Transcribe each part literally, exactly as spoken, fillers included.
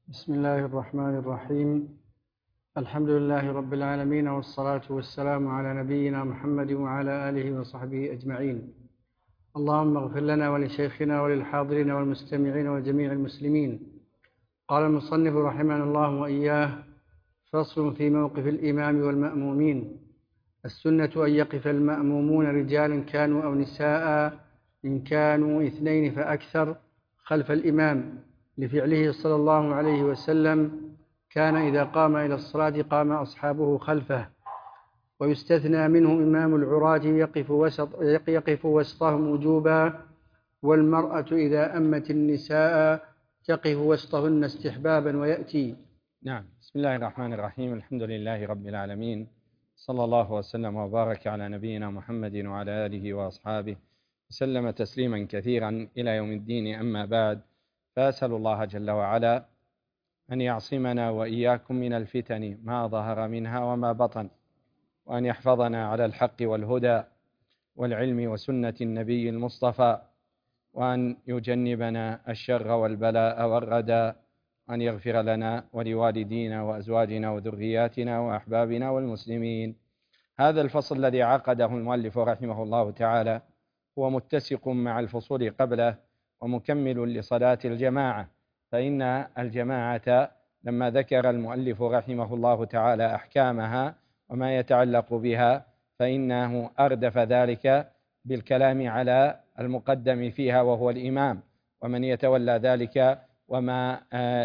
بسم الله الرحمن الرحيم. الحمد لله رب العالمين، والصلاة والسلام على نبينا محمد وعلى آله وصحبه أجمعين. اللهم اغفر لنا ولشيخنا وللحاضرين والمستمعين وجميع المسلمين. قال المصنف رحمنا الله وإياه: فصل في موقف الإمام والمأمومين. السنة أن يقف المأمومون رجالا كانوا أو نساء، إن كانوا اثنين فأكثر، خلف الإمام، لفعله صلى الله عليه وسلم كان إذا قام إلى الصلاة قام أصحابه خلفه. ويستثنى منه إمام العراة يقف, وسط يقف وسطهم وجوبا، والمرأة إذا أمت النساء تقف وسطهن استحبابا. ويأتي. نعم. بسم الله الرحمن الرحيم. الحمد لله رب العالمين، صلى الله وسلم وبارك على نبينا محمد وعلى آله وأصحابه وسلم تسليما كثيرا إلى يوم الدين. أما بعد، فأسأل الله جل وعلا أن يعصمنا وإياكم من الفتن ما ظهر منها وما بطن، وأن يحفظنا على الحق والهدى والعلم وسنة النبي المصطفى، وأن يجنبنا الشر والبلاء والردى، أن يغفر لنا ولوالدينا وأزواجنا وذرياتنا وأحبابنا والمسلمين. هذا الفصل الذي عقده المؤلف رحمه الله تعالى هو متسق مع الفصول قبله ومكمل لصلاة الجماعة، فإن الجماعة لما ذكر المؤلف رحمه الله تعالى أحكامها وما يتعلق بها، فإنه أردف ذلك بالكلام على المقدم فيها وهو الإمام، ومن يتولى ذلك وما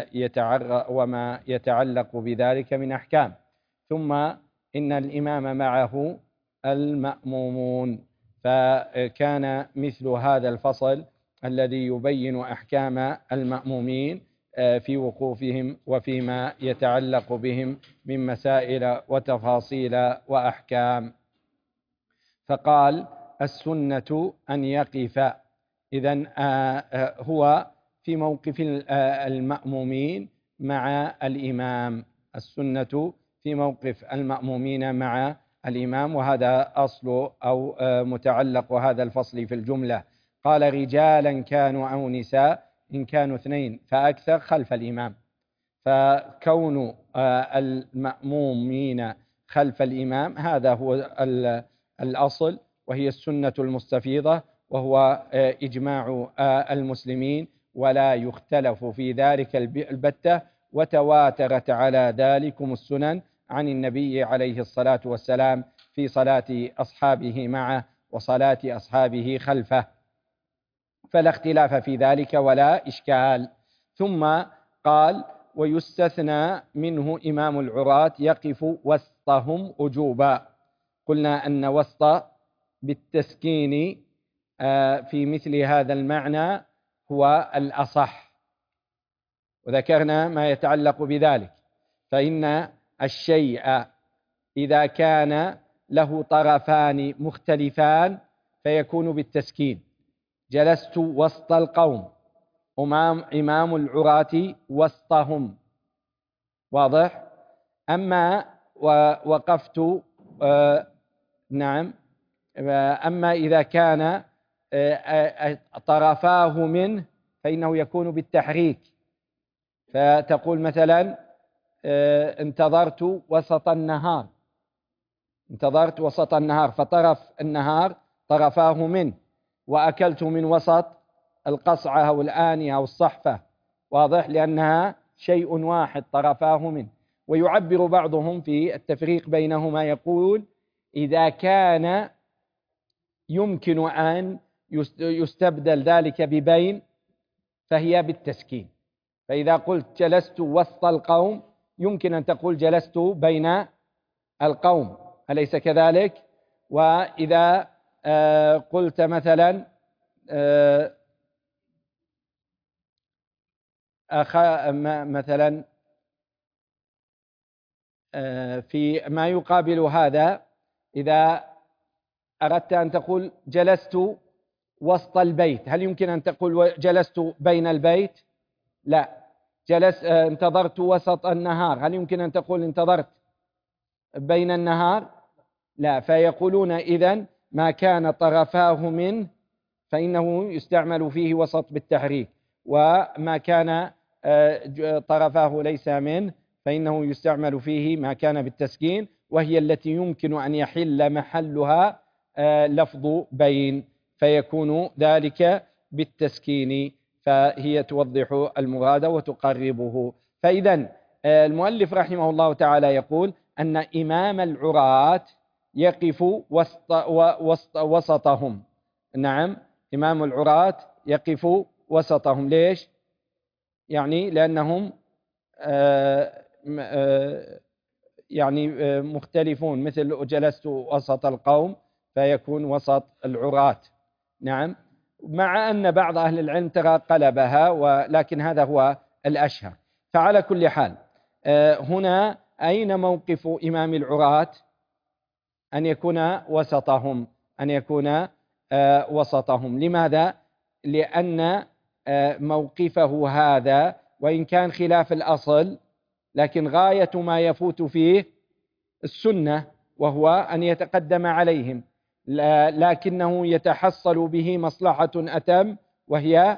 وما يتعلق بذلك من أحكام. ثم إن الإمام معه المأمومون، فكان مثل هذا الفصل الذي يبين أحكام المأمومين في وقوفهم وفيما يتعلق بهم من مسائل وتفاصيل وأحكام. فقال: السنة أن يقف. إذن هو في موقف المأمومين مع الإمام، السنة في موقف المأمومين مع الإمام، وهذا أصل أو متعلق هذا الفصل في الجملة. قال: رجالا كانوا أو نساء، إن كانوا اثنين فأكثر، خلف الإمام. فكون المأمومين خلف الإمام هذا هو الأصل، وهي السنة المستفيضة، وهو إجماع المسلمين، ولا يختلف في ذلك البتة، وتواترت على ذلكم السنن عن النبي عليه الصلاة والسلام في صلاة أصحابه معه وصلاة أصحابه خلفه، فلا اختلاف في ذلك ولا إشكال. ثم قال: ويستثنى منه إمام العراة يقف وسطهم وجوبا. قلنا أن وسط بالتسكين في مثل هذا المعنى هو الأصح، وذكرنا ما يتعلق بذلك. فإن الشيء إذا كان له طرفان مختلفان فيكون بالتسكين. جلست وسط القوم، أمام إمام العراة وسطهم، واضح. أما وقفت آه نعم أما إذا كان طرفاه منه فإنه يكون بالتحريك. فتقول مثلا: انتظرت وسط النهار، انتظرت وسط النهار، فطرف النهار طرفاه منه، وأكلت من وسط القصعة أو الآنية أو الصحفة، واضح، لأنها شيء واحد طرفاه منه. ويعبر بعضهم في التفريق بينهما، يقول: إذا كان يمكن أن يستبدل ذلك ببين فهي بالتسكين. فإذا قلت جلست وسط القوم يمكن أن تقول جلست بين القوم، أليس كذلك؟ وإذا قلت مثلا مثلا في ما يقابل هذا، إذا أردت أن تقول جلست وسط البيت، هل يمكن أن تقول جلست بين البيت؟ لا. جلس انتظرت وسط النهار، هل يمكن أن تقول انتظرت بين النهار؟ لا. فيقولون إذن ما كان طرفاه منه فإنه يستعمل فيه وسط بالتحريك، وما كان طرفاه ليس منه فإنه يستعمل فيه ما كان بالتسكين، وهي التي يمكن أن يحل محلها لفظ بين، فيكون ذلك بالتسكين، فهي توضح المراد وتقربه. فإذا المؤلف رحمه الله تعالى يقول أن إمام العراة يقف وسط وسط وسطهم. نعم، إمام العراة يقف وسطهم. ليش؟ يعني لأنهم يعني مختلفون، مثل جلست وسط القوم فيكون وسط العراة. نعم، مع أن بعض أهل العلم ترى قلبها، ولكن هذا هو الأشهر. فعلى كل حال هنا أين موقف إمام العراة؟ أن يكون وسطهم، أن يكون وسطهم. لماذا؟ لأن موقفه هذا وإن كان خلاف الأصل، لكن غاية ما يفوت فيه السنة، وهو أن يتقدم عليهم، لكنه يتحصل به مصلحة أتم، وهي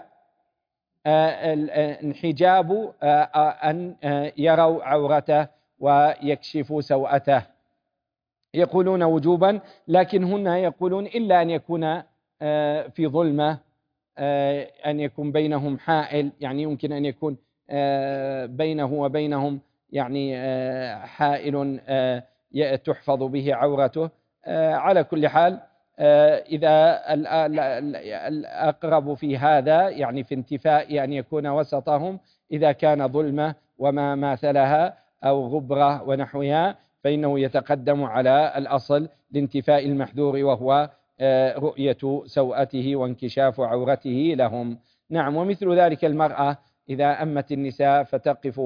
انحجاب أن يروا عورته ويكشفوا سوءته. يقولون وجوبا، لكن هنا يقولون إلا أن يكون في ظلمة، أن يكون بينهم حائل، يعني يمكن أن يكون بينه وبينهم يعني حائل تحفظ به عورته. على كل حال إذا الأقرب في هذا يعني في انتفاء أن يكون وسطهم، إذا كان ظلمة وما ماثلها أو غبرة ونحوها، فإنه يتقدم على الأصل لانتفاء المحذور، وهو رؤية سوءته وانكشاف عورته لهم. نعم، ومثل ذلك المرأة إذا أمت النساء فتقف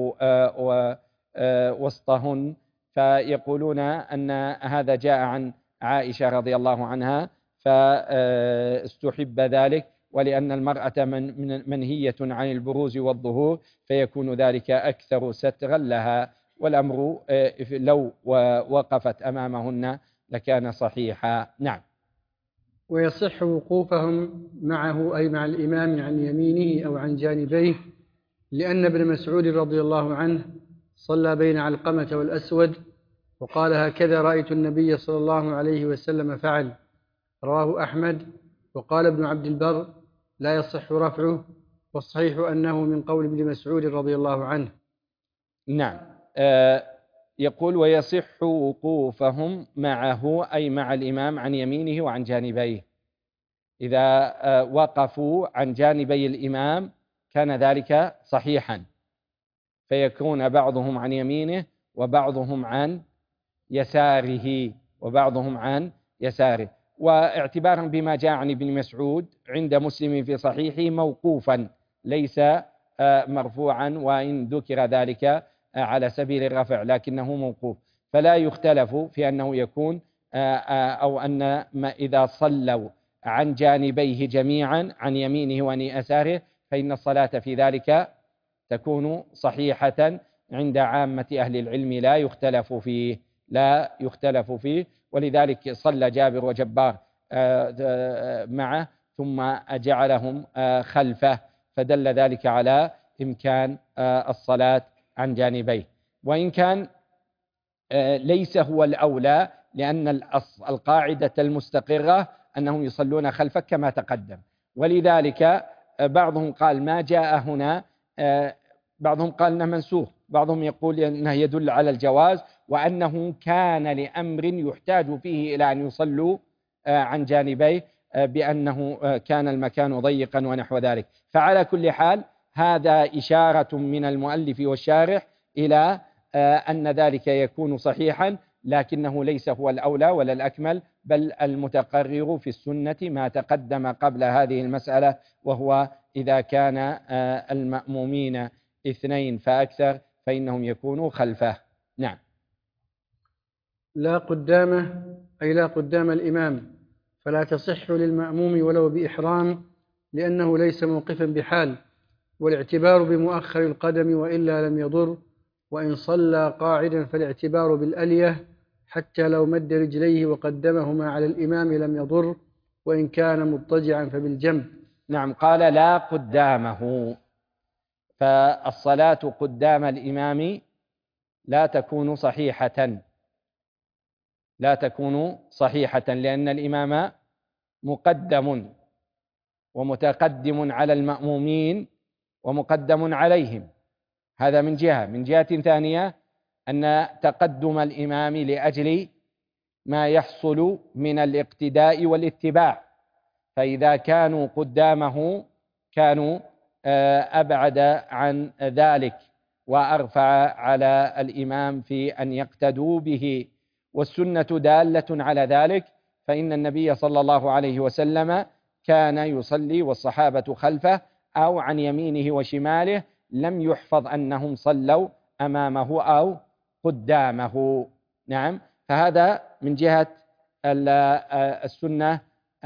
وسطهن، فيقولون أن هذا جاء عن عائشة رضي الله عنها فاستحب ذلك، ولأن المرأة من منهية عن البروز والظهور، فيكون ذلك أكثر سترا لها، والأمر لو وقفت أمامهن لكان صحيحا. نعم. ويصح وقوفهم معه أي مع الإمام عن يمينه أو عن جانبيه، لأن ابن مسعود رضي الله عنه صلى بين علقمة والأسود وقال هكذا رأيت النبي صلى الله عليه وسلم فعل، رواه أحمد. وقال ابن عبد البر لا يصح رفعه، والصحيح أنه من قول ابن مسعود رضي الله عنه. نعم، آه يقول ويصح وقوفهم معه أي مع الإمام عن يمينه وعن جانبيه. إذا آه وقفوا عن جانبي الإمام كان ذلك صحيحا، فيكون بعضهم عن يمينه وبعضهم عن يساره وبعضهم عن يساره. واعتبارا بما جاء عن ابن مسعود عند مسلم في صحيحه موقوفا ليس مرفوعا، وإن ذكر ذلك على سبيل الرفع لكنه موقوف، فلا يختلف في أنه يكون أو أن ما إذا صلوا عن جانبيه جميعا عن يمينه وعن يساره فإن الصلاة في ذلك تكون صحيحة عند عامة أهل العلم، لا يختلف فيه لا يختلف فيه ولذلك صلى جابر وجبار معه ثم جعلهم خلفه، فدل ذلك على إمكان الصلاة عن جانبيه، وإن كان ليس هو الأولى، لأن القاعدة المستقرة أنهم يصلون خلفه كما تقدم. ولذلك بعضهم قال ما جاء هنا، بعضهم قال أنه منسوخ، بعضهم يقول أنه يدل على الجواز، وأنه كان لأمر يحتاج فيه إلى أن يصلوا عن جانبيه، بأنه كان المكان ضيقا ونحو ذلك. فعلى كل حال هذا إشارة من المؤلف والشارح إلى أن ذلك يكون صحيحا، لكنه ليس هو الأولى ولا الأكمل، بل المتقرر في السنة ما تقدم قبل هذه المسألة، وهو إذا كان المأمومين اثنين فأكثر فإنهم يكونوا خلفه. نعم. لا قدامه أي لا قدام الإمام، فلا تصح للمأموم ولو بإحرام، لأنه ليس موقفا بحال، والاعتبار بمؤخر القدم وإلا لم يضر، وإن صلى قاعدا فالاعتبار بالألية حتى لو مد رجليه وقدمهما على الإمام لم يضر، وإن كان مضطجعا فبالجنب. نعم، قال لا قدامه، فالصلاة قدام الإمام لا تكون صحيحة، لا تكون صحيحة لأن الإمام مقدم ومتقدم على المأمومين ومقدم عليهم. هذا من جهة. من جهة ثانية أن تقدم الإمام لأجل ما يحصل من الاقتداء والاتباع، فإذا كانوا قدامه كانوا أبعد عن ذلك وأرفع على الإمام في أن يقتدوا به، والسنة دالة على ذلك، فإن النبي صلى الله عليه وسلم كان يصلي والصحابة خلفه أو عن يمينه وشماله، لم يحفظ أنهم صلوا أمامه أو قدامه. نعم، فهذا من جهة السنة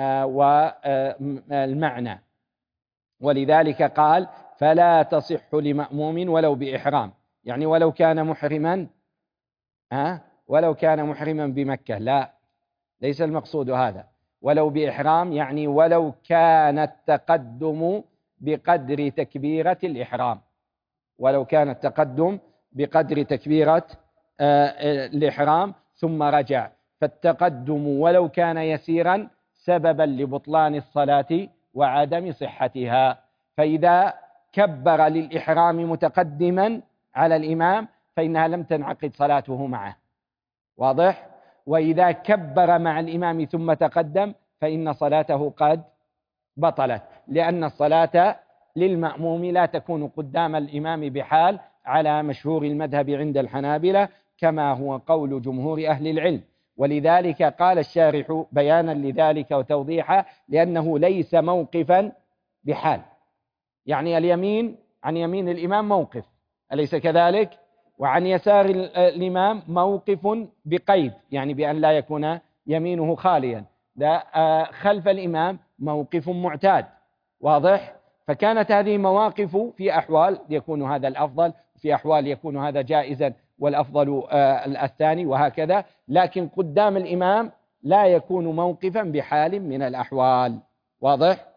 والمعنى. ولذلك قال فلا تصح لمأموم ولو بإحرام، يعني ولو كان محرما أه؟ ولو كان محرما بمكة، لا، ليس المقصود هذا. ولو بإحرام يعني ولو كان التقدم بقدر تكبيرة الإحرام، ولو كان التقدم بقدر تكبيرة الإحرام ثم رجع، فالتقدم ولو كان يسيرا سببا لبطلان الصلاة وعدم صحتها. فإذا كبر للإحرام متقدما على الإمام فإنها لم تنعقد صلاته معه، واضح؟ وإذا كبر مع الإمام ثم تقدم فإن صلاته قد بطلت، لأن الصلاة للمأموم لا تكون قدام الإمام بحال على مشهور المذهب عند الحنابلة كما هو قول جمهور أهل العلم. ولذلك قال الشارح بيانا لذلك وتوضيحا لأنه ليس موقفا بحال، يعني اليمين عن يمين الإمام موقف، أليس كذلك؟ وعن يسار الإمام موقف بقيد، يعني بأن لا يكون يمينه خاليا، خلف الإمام موقف معتاد، واضح؟ فكانت هذه مواقف في أحوال يكون هذا الأفضل، في أحوال يكون هذا جائزا والأفضل الثاني، وهكذا. لكن قدام الإمام لا يكون موقفا بحال من الأحوال، واضح؟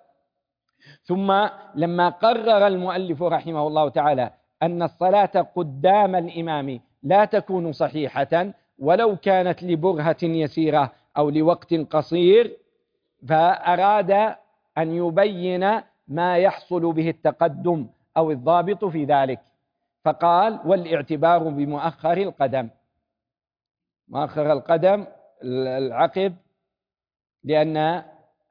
ثم لما قرر المؤلف رحمه الله تعالى أن الصلاة قدام الإمام لا تكون صحيحة ولو كانت لبرهة يسيرة أو لوقت قصير، فأراد أن يبين ما يحصل به التقدم أو الضابط في ذلك، فقال والاعتبار بمؤخر القدم. مؤخر القدم العقب، لأنه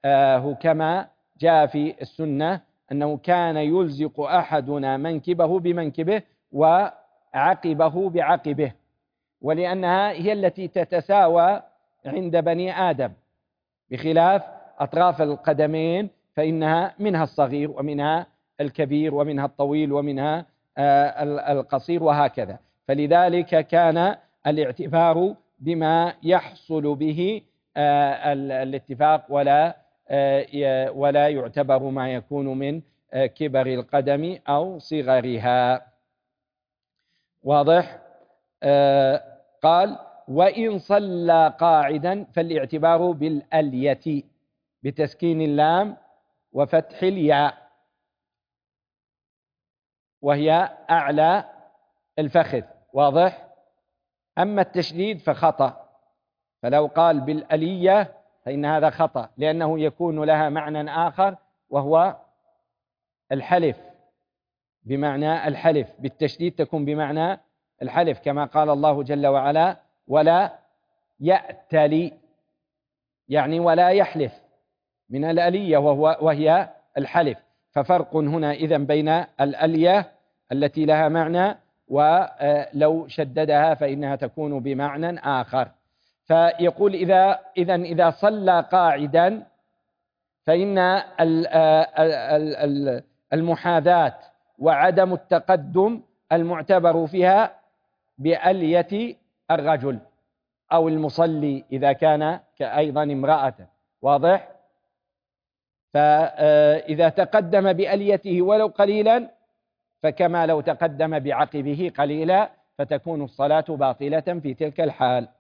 كما جاء في السنة أنه كان يلزق أحدنا منكبه بمنكبه وعقبه بعقبه، ولأنها هي التي تتساوى عند بني آدم، بخلاف أطراف القدمين فإنها منها الصغير ومنها الكبير ومنها الطويل ومنها القصير وهكذا. فلذلك كان الاعتبار بما يحصل به الاتفاق ولا ولا يعتبر ما يكون من كبر القدم أو صغرها، واضح؟ قال وإن صلى قاعدا فالاعتبار بالألية بتسكين اللام وفتح الياء، وهي أعلى الفخذ، واضح؟ أما التشديد فخطأ، فلو قال بالألية فإن هذا خطأ، لأنه يكون لها معنى آخر وهو الحلف، بمعنى الحلف، بالتشديد تكون بمعنى الحلف، كما قال الله جل وعلا ولا يأتلي، يعني ولا يحلف، من الألية وهو وهي الحلف. ففرق هنا إذن بين الألية التي لها معنى ولو شددها فإنها تكون بمعنى آخر. فيقول إذا إذن إذا صلى قاعدا فإن المحاذاة وعدم التقدم المعتبر فيها بألية الرجل أو المصلي إذا كان أيضا امرأة، واضح؟ فإذا تقدم بأليته ولو قليلا فكما لو تقدم بعقبه قليلا، فتكون الصلاة باطلة في تلك الحال.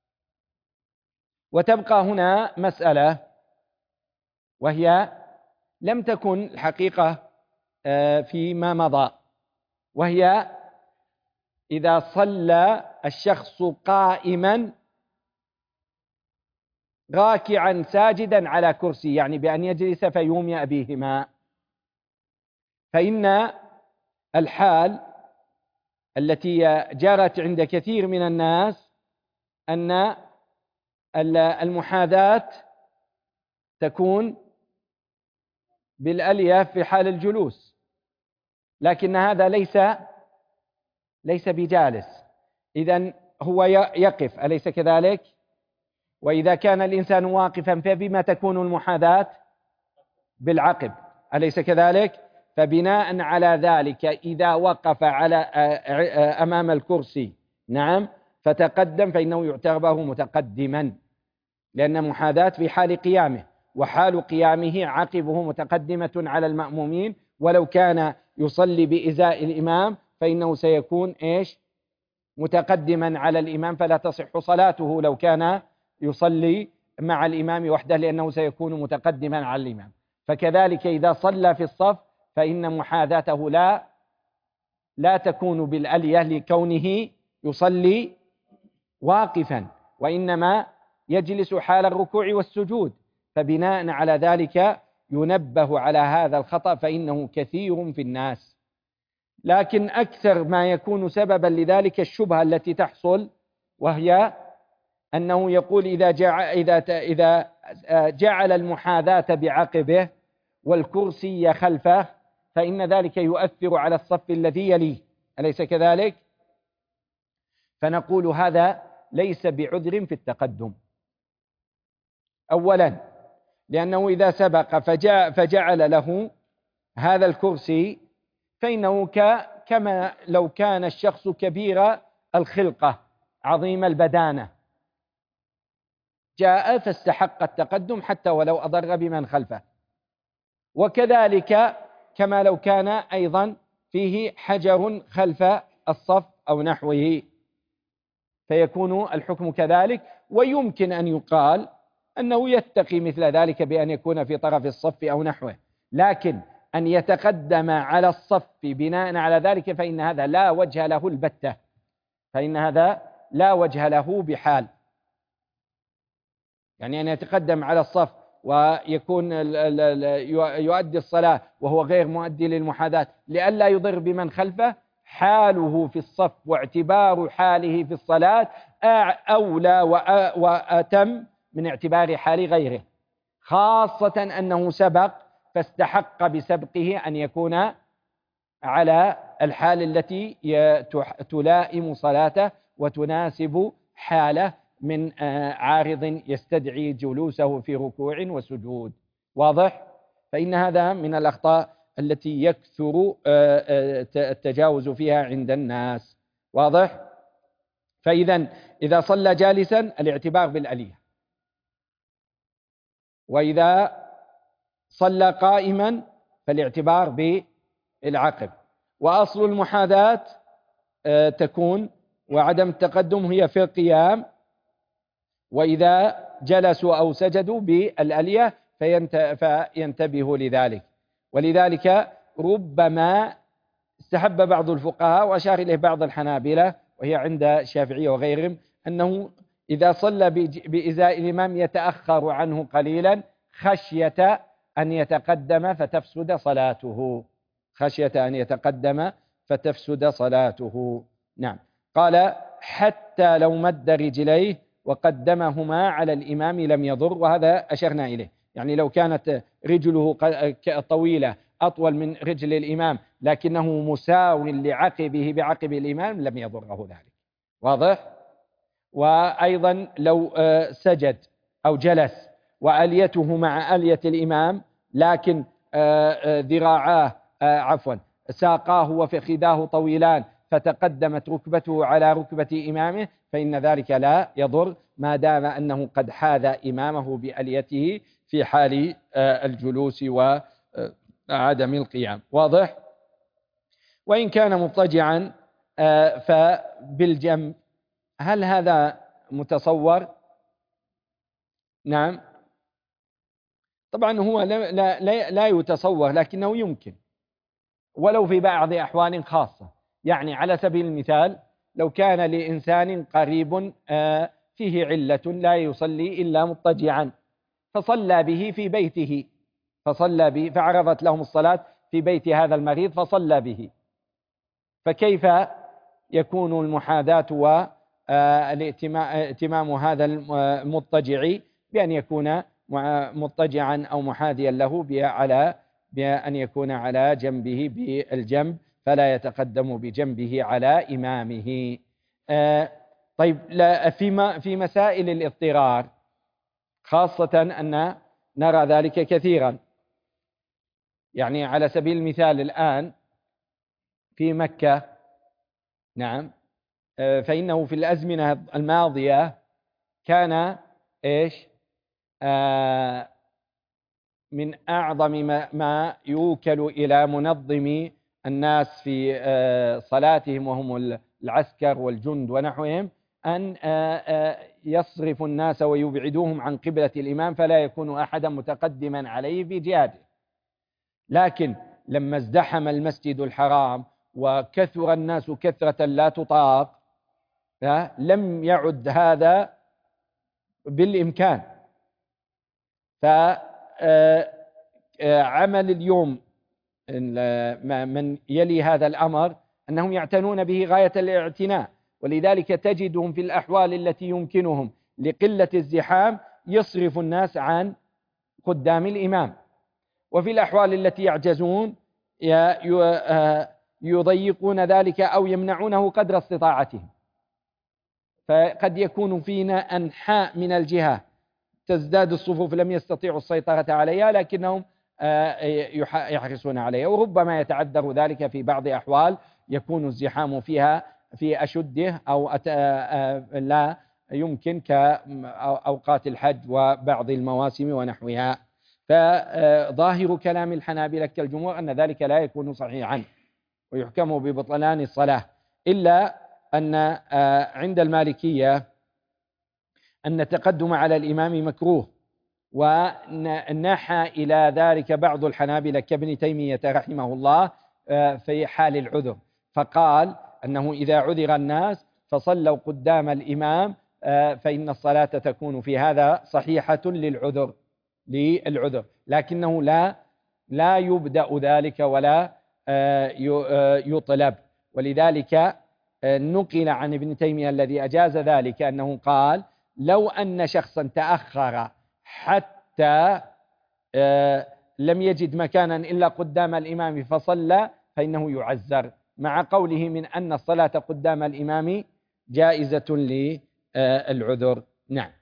وتبقى هنا مسألة، وهي لم تكن الحقيقة فيما مضى، وهي إذا صلى الشخص قائما راكعا ساجدا على كرسي، يعني بأن يجلس فيومئ بهما، فإن الحال التي جرت عند كثير من الناس أن المحاذاة تكون بالألية في حال الجلوس، لكن هذا ليس ليس بجالس، إذن هو يقف، أليس كذلك؟ وإذا كان الإنسان واقفا فبما تكون المحاذاة؟ بالعقب، أليس كذلك؟ فبناء على ذلك إذا وقف على أمام الكرسي نعم فتقدم فإنه يعتبر متقدما، لأن محاذاة في حال قيامه، وحال قيامه عقبه متقدمة على المأمومين، ولو كان يصلي بإزاء الإمام فإنه سيكون إيش؟ متقدما على الإمام، فلا تصح صلاته لو كان يصلي مع الإمام وحده، لأنه سيكون متقدما على الإمام. فكذلك إذا صلى في الصف فإن محاذاته لا لا تكون بالألية لكونه يصلي واقفا، وإنما يجلس حال الركوع والسجود، فبناء على ذلك ينبه على هذا الخطأ فإنه كثير في الناس. لكن أكثر ما يكون سببا لذلك الشبهة التي تحصل، وهي أنه يقول إذا جعل, إذا إذا جعل المحاذاة بعقبه والكرسي خلفه فإن ذلك يؤثر على الصف الذي يليه، أليس كذلك؟ فنقول هذا ليس بعذر في التقدم. أولا لأنه إذا سبق فجعل له هذا الكرسي فإنه كما لو كان الشخص كبير الخلقة عظيم البدانة، جاء فاستحق التقدم حتى ولو أضر بمن خلفه، وكذلك كما لو كان أيضا فيه حجر خلف الصف أو نحوه، فيكون الحكم كذلك. ويمكن أن يقال أنه يتقي مثل ذلك بأن يكون في طرف الصف أو نحوه، لكن أن يتقدم على الصف بناء على ذلك فإن هذا لا وجه له البتة، فإن هذا لا وجه له بحال. يعني أن يتقدم على الصف ويكون يؤدي الصلاة وهو غير مؤدي للمحاذاة لئلا يضر بمن خلفه، حاله في الصف واعتبار حاله في الصلاة أولى وأتم من اعتبار حال غيره، خاصة أنه سبق فاستحق بسبقه أن يكون على الحال التي تلائم صلاته وتناسب حاله من عارض يستدعي جلوسه في ركوع وسجود. واضح؟ فإن هذا من الأخطاء التي يكثر التجاوز فيها عند الناس. واضح؟ فإذا إذا صلى جالسا الاعتبار بالألية، وإذا صلى قائما فالاعتبار بالعقب. وأصل المحاذاة تكون وعدم التقدم هي في القيام، وإذا جلسوا أو سجدوا بالألية فينتبه لذلك. ولذلك ربما استحب بعض الفقهاء وأشار إليه بعض الحنابلة وهي عند الشافعية وغيرهم أنه إذا صلى بإزاء الإمام يتأخر عنه قليلا خشية أن يتقدم فتفسد صلاته، خشية أن يتقدم فتفسد صلاته. نعم. قال حتى لو مد رجليه وقدمهما على الإمام لم يضر، وهذا أشرنا إليه، يعني لو كانت رجله طويلة أطول من رجل الإمام لكنه مساو لعقبه بعقب الإمام لم يضره ذلك. واضح؟ وأيضا لو سجد أو جلس وأليته مع ألية الإمام لكن ذراعاه عفوا ساقاه وفخذاه طويلان فتقدمت ركبته على ركبة إمامه فإن ذلك لا يضر ما دام أنه قد حاذ إمامه بأليته في حال الجلوس وعدم القيام. واضح؟ وإن كان مضطجعا فبالجنب، هل هذا متصور؟ نعم. طبعا هو لا, لا, لا يتصور لكنه يمكن، ولو في بعض أحوال خاصة، يعني على سبيل المثال لو كان لإنسان قريب فيه علة لا يصلي إلا مضطجعا فصلى به في بيته، فصلى به فعرضت لهم الصلاة في بيت هذا المريض فصلى به، فكيف يكون المحاذاة والائتمام هذا المضطجع بأن يكون مضطجعا أو محاذيا له على بأن يكون على جنبه بالجنب فلا يتقدم بجنبه على إمامه. طيب في في مسائل الاضطرار خاصة أن نرى ذلك كثيرا، يعني على سبيل المثال الآن في مكة، نعم، فإنه في الأزمنة الماضية كان إيش آه من أعظم ما, ما يوكل إلى منظم الناس في آه صلاتهم وهم العسكر والجند ونحوهم أن آه آه يصرف الناس ويبعدوهم عن قبلة الإمام فلا يكون أحدا متقدما عليه في جهته. لكن لما ازدحم المسجد الحرام وكثر الناس كثرة لا تطاق لم يعد هذا بالإمكان، فعمل اليوم من يلي هذا الأمر أنهم يعتنون به غاية الاعتناء، ولذلك تجدهم في الأحوال التي يمكنهم لقلة الزحام يصرف الناس عن قدام الإمام، وفي الأحوال التي يعجزون يضيقون ذلك أو يمنعونه قدر استطاعتهم. فقد يكون فينا أنحاء من الجهة تزداد الصفوف لم يستطيعوا السيطرة عليها لكنهم يحرصون عليها، وربما يتعذر ذلك في بعض أحوال يكون الزحام فيها في أشده أو لا يمكن كأوقات الحج وبعض المواسم ونحوها. فظاهر كلام الحنابلة كالجمهور أن ذلك لا يكون صحيحا ويحكم ببطلان الصلاة، إلا أن عند المالكية أن التقدم على الإمام مكروه، ونحى إلى ذلك بعض الحنابلة كابن تيمية رحمه الله في حال العذر، فقال أنه إذا عذر الناس فصلوا قدام الإمام فإن الصلاة تكون في هذا صحيحة للعذر للعذر لكنه لا لا يبدأ ذلك ولا يطلب. ولذلك نقل عن ابن تيمية الذي أجاز ذلك أنه قال لو أن شخصا تأخر حتى لم يجد مكانا إلا قدام الإمام فصلى فإنه يعزر، مع قوله من أن الصلاة قدام الإمام جائزة للعذر. نعم.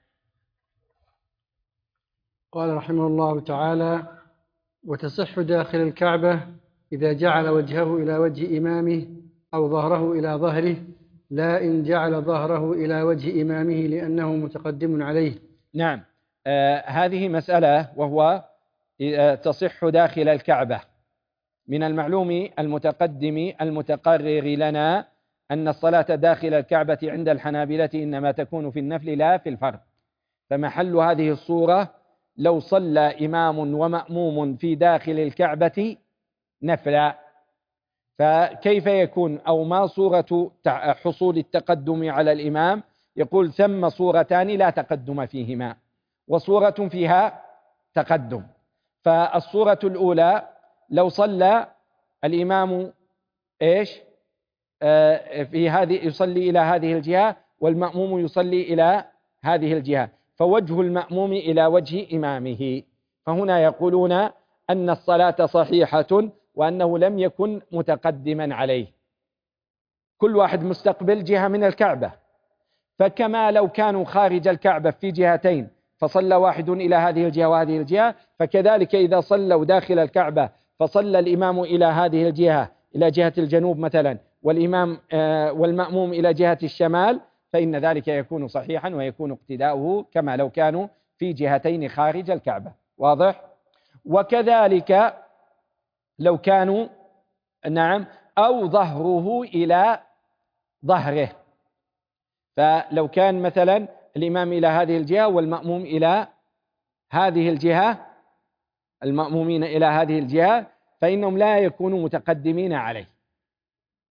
قال رحمه الله تعالى: وتصح داخل الكعبة إذا جعل وجهه إلى وجه إمامه أو ظهره إلى ظهره، لا إن جعل ظهره إلى وجه إمامه لأنه متقدم عليه. نعم. آه هذه مسألة، وهو آه تصح داخل الكعبة. من المعلوم المتقدم المتقرر لنا أن الصلاة داخل الكعبة عند الحنابلة إنما تكون في النفل لا في الفرض، فمحل هذه الصورة لو صلى إمام ومأموم في داخل الكعبة نفلا، فكيف يكون أو ما صورة حصول التقدم على الإمام؟ يقول ثم صورتان لا تقدم فيهما وصورة فيها تقدم. فالصورة الأولى لو صلى الإمام إيش آه في هذه يصلي إلى هذه الجهة والمأموم يصلي إلى هذه الجهة، فوجه المأموم إلى وجه إمامه، فهنا يقولون أن الصلاة صحيحة وأنه لم يكن متقدما عليه، كل واحد مستقبل جهة من الكعبة. فكما لو كانوا خارج الكعبة في جهتين فصلى واحد إلى هذه الجهة وهذه الجهة، فكذلك إذا صلوا داخل الكعبة فصلى الإمام إلى هذه الجهة إلى جهة الجنوب مثلا والإمام آه والمأموم إلى جهة الشمال، فإن ذلك يكون صحيحا ويكون اقتداؤه كما لو كانوا في جهتين خارج الكعبة. واضح؟ وكذلك لو كانوا نعم أو ظهره إلى ظهره، فلو كان مثلا الإمام إلى هذه الجهة والمأموم إلى هذه الجهة المأمومين إلى هذه الجهة فإنهم لا يكونوا متقدمين عليه،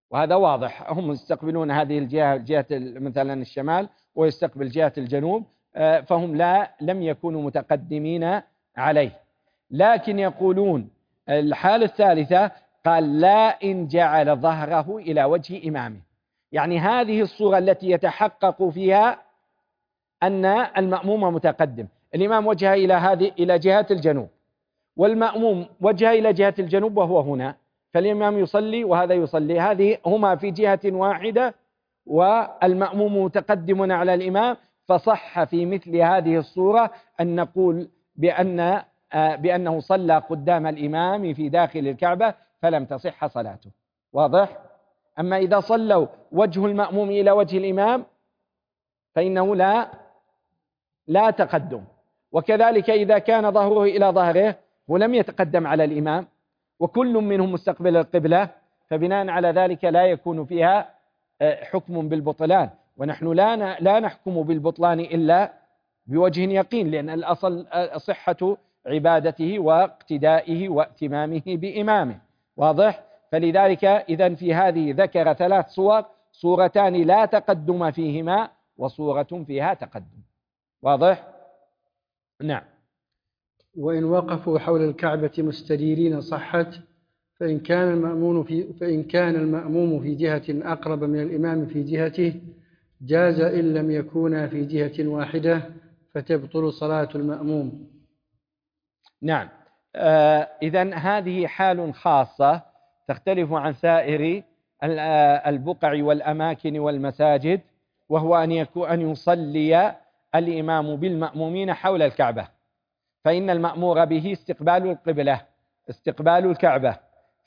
وهذا واضح، هم يستقبلون هذه الجهة جهة مثلا الشمال ويستقبل جهة الجنوب، فهم لا لم يكونوا متقدمين عليه. لكن يقولون الحالة الثالثة قال لا إن جعل ظهره إلى وجه إمامه، يعني هذه الصورة التي يتحقق فيها أن المأموم متقدم، الإمام وجهه إلى هذه إلى جهة الجنوب والمأموم وجهه إلى جهة الجنوب وهو هنا، فالإمام يصلي وهذا يصلي، هذه هما في جهة واحدة والمأموم متقدم على الإمام، فصح في مثل هذه الصورة أن نقول بأن بأنه صلى قدام الإمام في داخل الكعبة فلم تصح صلاته. واضح؟ أما إذا صلوا وجه المأموم إلى وجه الإمام فإنه لا لا تقدم، وكذلك إذا كان ظهره إلى ظهره ولم يتقدم على الإمام وكل منهم مستقبل القبلة، فبناء على ذلك لا يكون فيها حكم بالبطلان، ونحن لا لا نحكم بالبطلان إلا بوجه يقين، لأن الأصل صحة عبادته واقتدائه وائتمامه بإمامه. واضح؟ فلذلك إذن في هذه ذكر ثلاث صور، صورتان لا تقدم فيهما وصورة فيها تقدم. واضح؟ نعم. وإن وقفوا حول الكعبة مستديرين صحت، فإن كان المأموم في فإن كان المأموم في جهة أقرب من الإمام في جهته جاز إن لم يكونا في جهة واحدة فتبطل صلاة المأموم. نعم. آه إذن هذه حال خاصة تختلف عن سائر البقع والأماكن والمساجد، وهو أن يكون أن يصلي الإمام بالمأمومين حول الكعبة، فإن المأمور به استقبال القبلة استقبال الكعبة،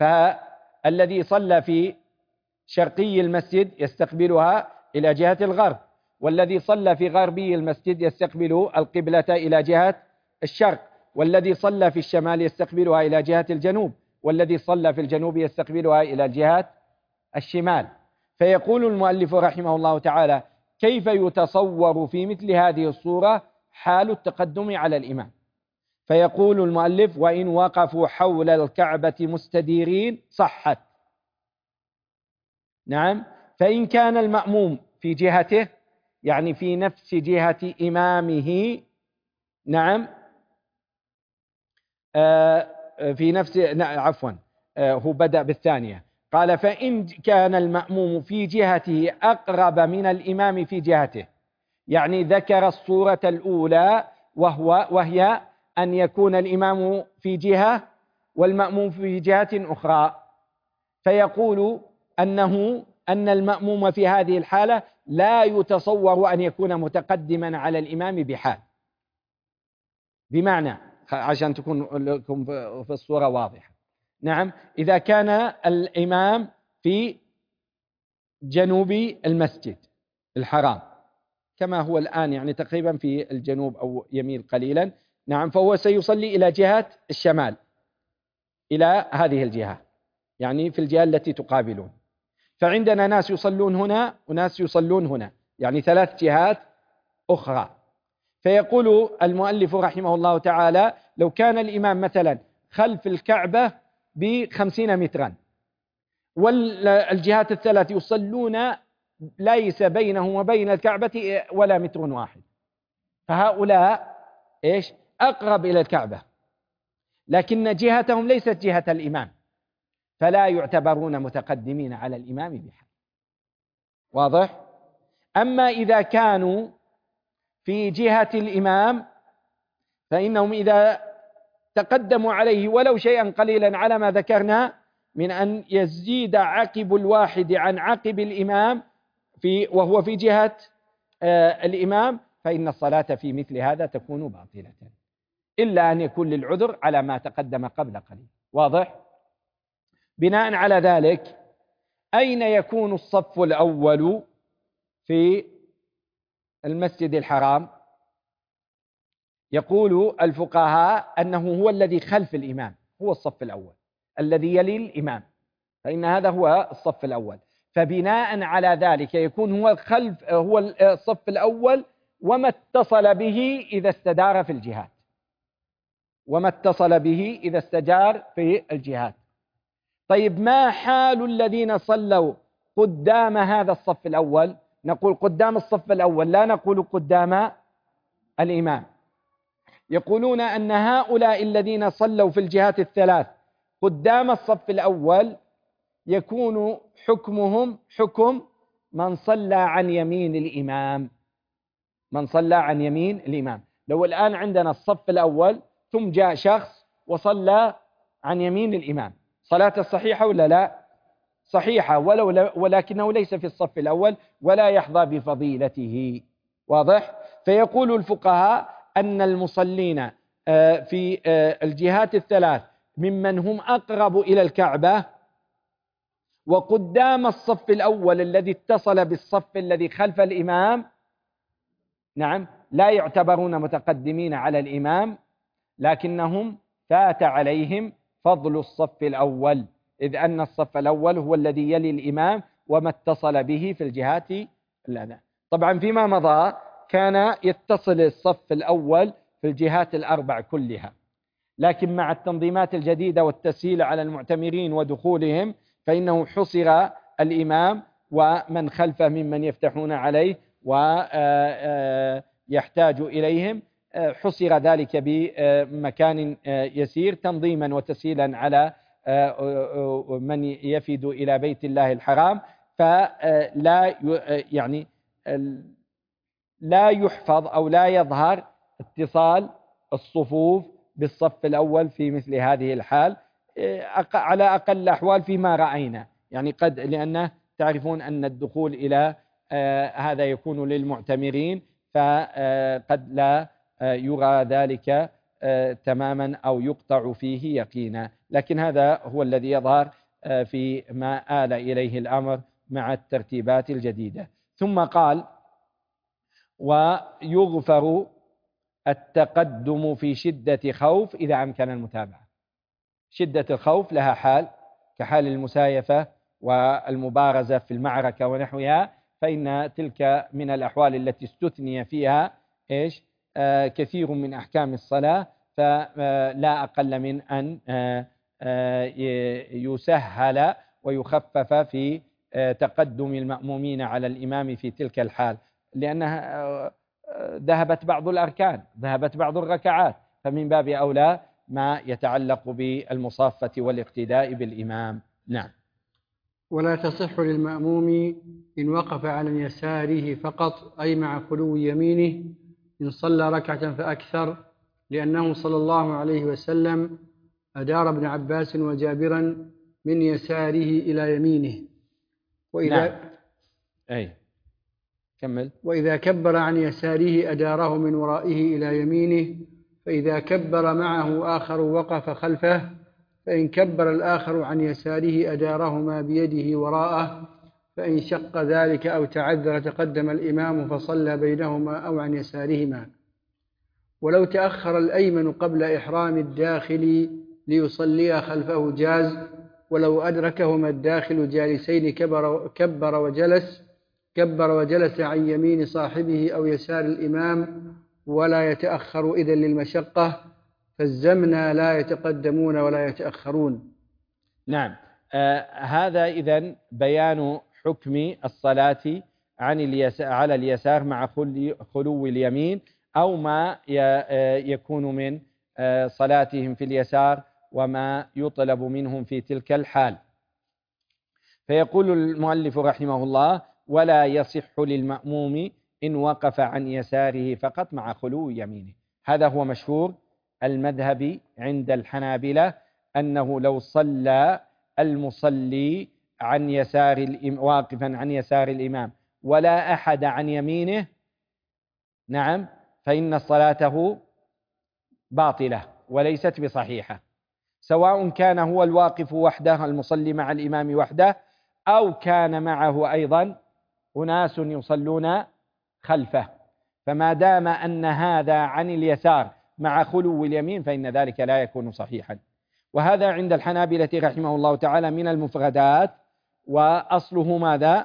فالذي صلى في شرقي المسجد يستقبلها إلى جهة الغرب، والذي صلى في غربي المسجد يستقبل القبلة إلى جهة الشرق، والذي صلى في الشمال يستقبلها إلى جهة الجنوب، والذي صلى في الجنوب يستقبلها إلى جهة الشمال. فيقول المؤلف رحمه الله تعالى: كيف يتصور في مثل هذه الصورة حال التقدم على الإمام؟ فيقول المؤلف: وإن وقفوا حول الكعبة مستديرين صحت. نعم. فإن كان المأموم في جهته، يعني في نفس جهة إمامه، نعم آه في نفس عفوا آه هو بدأ بالثانية، قال: فإن كان المأموم في جهته أقرب من الإمام في جهته، يعني ذكر الصورة الأولى وهو وهي أن يكون الإمام في جهة والمأموم في جهة أخرى، فيقول أنه أن المأموم في هذه الحالة لا يتصور أن يكون متقدما على الإمام بحال. بمعنى عشان تكون لكم في الصورة واضحة، نعم، إذا كان الإمام في جنوب المسجد الحرام كما هو الآن، يعني تقريبا في الجنوب أو يميل قليلا، نعم، فهو سيصلي إلى جهة الشمال، إلى هذه الجهة، يعني في الجهة التي تقابلون. فعندنا ناس يصلون هنا وناس يصلون هنا، يعني ثلاث جهات أخرى. فيقول المؤلف رحمه الله تعالى: لو كان الإمام مثلا خلف الكعبة بخمسين مترا والجهات الثلاث يصلون ليس بينهم وبين الكعبة ولا متر واحد، فهؤلاء إيش؟ أقرب إلى الكعبة، لكن جهتهم ليست جهة الإمام، فلا يعتبرون متقدمين على الإمام بحال. واضح؟ أما إذا كانوا في جهة الإمام فإنهم إذا تقدموا عليه ولو شيئا قليلا على ما ذكرنا من أن يزيد عقب الواحد عن عقب الإمام في وهو في جهة آه الإمام، فإن الصلاة في مثل هذا تكون باطلة، إلا أن يكون للعذر على ما تقدم قبل قليل. واضح؟ بناء على ذلك، أين يكون الصف الأول في المسجد الحرام؟ يقول الفقهاء أنه هو الذي خلف الإمام، هو الصف الأول الذي يلي الإمام، فإن هذا هو الصف الأول. فبناء على ذلك يكون هو الخلف هو الصف الأول، وما اتصل به إذا استدار في الجهات، وما اتصل به إذا استجار في الجهات. طيب، ما حال الذين صلوا قدام هذا الصف الأول، نقول قدام الصف الأول، لا نقول قدام الإمام. يقولون أن هؤلاء الذين صلوا في الجهات الثلاث قدام الصف الأول يكون حكمهم حكم من صلى عن يمين الإمام، من صلى عن يمين الإمام. لو الآن عندنا الصف الأول ثم جاء شخص وصلى عن يمين الإمام، صلاته صحيحة ولا لا؟ صحيحة، ولو ولكنه ليس في الصف الأول ولا يحظى بفضيلته. واضح؟ فيقول الفقهاء أن المصلين في الجهات الثلاث ممن هم أقرب إلى الكعبة وقدام الصف الأول الذي اتصل بالصف الذي خلف الإمام، نعم، لا يعتبرون متقدمين على الإمام، لكنهم فات عليهم فضل الصف الأول، إذ أن الصف الأول هو الذي يلي الإمام وما اتصل به في الجهات الأذى. طبعا فيما مضى كان يتصل الصف الأول في الجهات الأربع كلها، لكن مع التنظيمات الجديدة والتسهيل على المعتمرين ودخولهم فإنه حصر الإمام ومن خلفه ممن يفتحون عليه ويحتاج إليهم، حصر ذلك بمكان يسير تنظيما وتسهيلا على من يفد إلى بيت الله الحرام، فلا يعني لا يحفظ أو لا يظهر اتصال الصفوف بالصف الأول في مثل هذه الحال على أقل الأحوال فيما رأينا، يعني قد لأنه تعرفون أن الدخول إلى هذا يكون للمعتمرين، فقد لا يرى ذلك تماما أو يقطع فيه يقينا، لكن هذا هو الذي يظهر في ما آل إليه الأمر مع الترتيبات الجديدة. ثم قال: ويغفر التقدم في شدة خوف إذا أمكن المتابعة. شدة الخوف لها حال كحال المسايفة والمبارزة في المعركة ونحوها، فإن تلك من الأحوال التي استثني فيها إيش آه كثير من أحكام الصلاة، فلا أقل من أن آه آه يسهل ويخفف في آه تقدم المأمومين على الإمام في تلك الحال، لأنها آه ذهبت بعض الأركان، ذهبت بعض الركعات، فمن باب أولى ما يتعلق بالمصافة والاقتداء بالإمام. نعم. ولا تصح للمأموم إن وقف على يساره فقط، أي مع خلو يمينه، إن صلى ركعة فأكثر، لأنه صلى الله عليه وسلم أدار ابن عباس وجابرا من يساره إلى يمينه. وإذا نعم. أي كمل. وإذا كبر عن يساره أداره من ورائه إلى يمينه، فإذا كبر معه آخر وقف خلفه، فإن كبر الآخر عن يساره أدارهما بيده وراءه، فإن شق ذلك أو تعذر تقدم الإمام فصلى بينهما أو عن يسارهما. ولو تأخر الأيمن قبل إحرام الداخل ليصلي خلفه جاز، ولو أدركهما الداخل جالسين كبر, كبر وجلس كبر وجلس عن يمين صاحبه أو يسار الإمام، ولا يتأخر إذن للمشقة، فالزمنا لا يتقدمون ولا يتأخرون. نعم. آه هذا إذن بيان حكم الصلاة عن اليسار على اليسار مع خلو اليمين، أو ما يكون من آه صلاتهم في اليسار وما يطلب منهم في تلك الحال. فيقول المؤلف رحمه الله: ولا يصح للمأموم إن وقف عن يساره فقط مع خلو يمينه. هذا هو مشهور المذهب عند الحنابلة، أنه لو صلى المصلي عن يسار الإمام واقفا عن يسار الإمام ولا أحد عن يمينه، نعم، فإن صلاته باطلة وليست بصحيحة، سواء كان هو الواقف وحده المصلي مع الإمام وحده، أو كان معه أيضا أناس يصلون خلفه، فما دام أن هذا عن اليسار مع خلو اليمين فإن ذلك لا يكون صحيحا. وهذا عند الحنابلة رحمه الله تعالى من المفردات، وأصله ماذا؟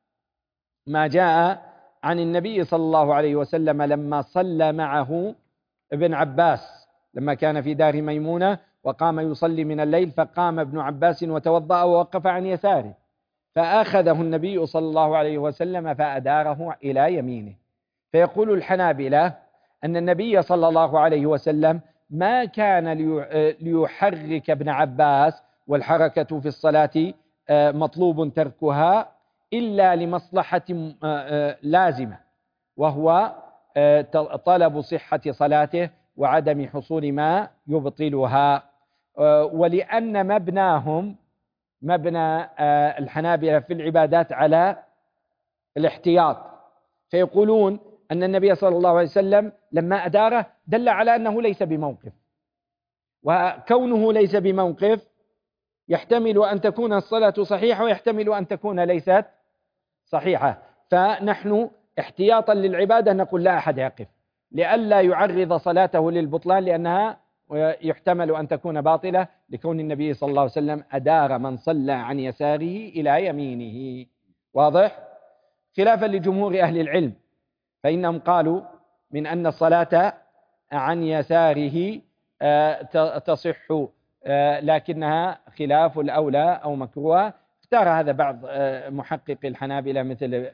ما جاء عن النبي صلى الله عليه وسلم لما صلى معه ابن عباس، لما كان في دار ميمونة وقام يصلي من الليل، فقام ابن عباس وتوضأ ووقف عن يساره، فأخذه النبي صلى الله عليه وسلم فأداره إلى يمينه. فيقول الحنابلة أن النبي صلى الله عليه وسلم ما كان ليحرك ابن عباس، والحركة في الصلاة مطلوب تركها إلا لمصلحة لازمة، وهو طلب صحة صلاته وعدم حصول ما يبطلها. ولأن مبناهم مبنى الحنابلة في العبادات على الاحتياط، فيقولون أن النبي صلى الله عليه وسلم لما أداره دل على أنه ليس بموقف، وكونه ليس بموقف يحتمل أن تكون الصلاة صحيحة ويحتمل أن تكون ليست صحيحة. فنحن احتياطا للعبادة نقول لا أحد يقف لئلا يعرض صلاته للبطلان، لأنها يحتمل أن تكون باطلة، لكون النبي صلى الله عليه وسلم أدار من صلى عن يساره إلى يمينه. واضح؟ خلافا لجمهور أهل العلم، فإنهم قالوا من أن الصلاة عن يساره تصح، لكنها خلاف الأولى أو مكروه. اختار هذا بعض محقق الحنابلة مثل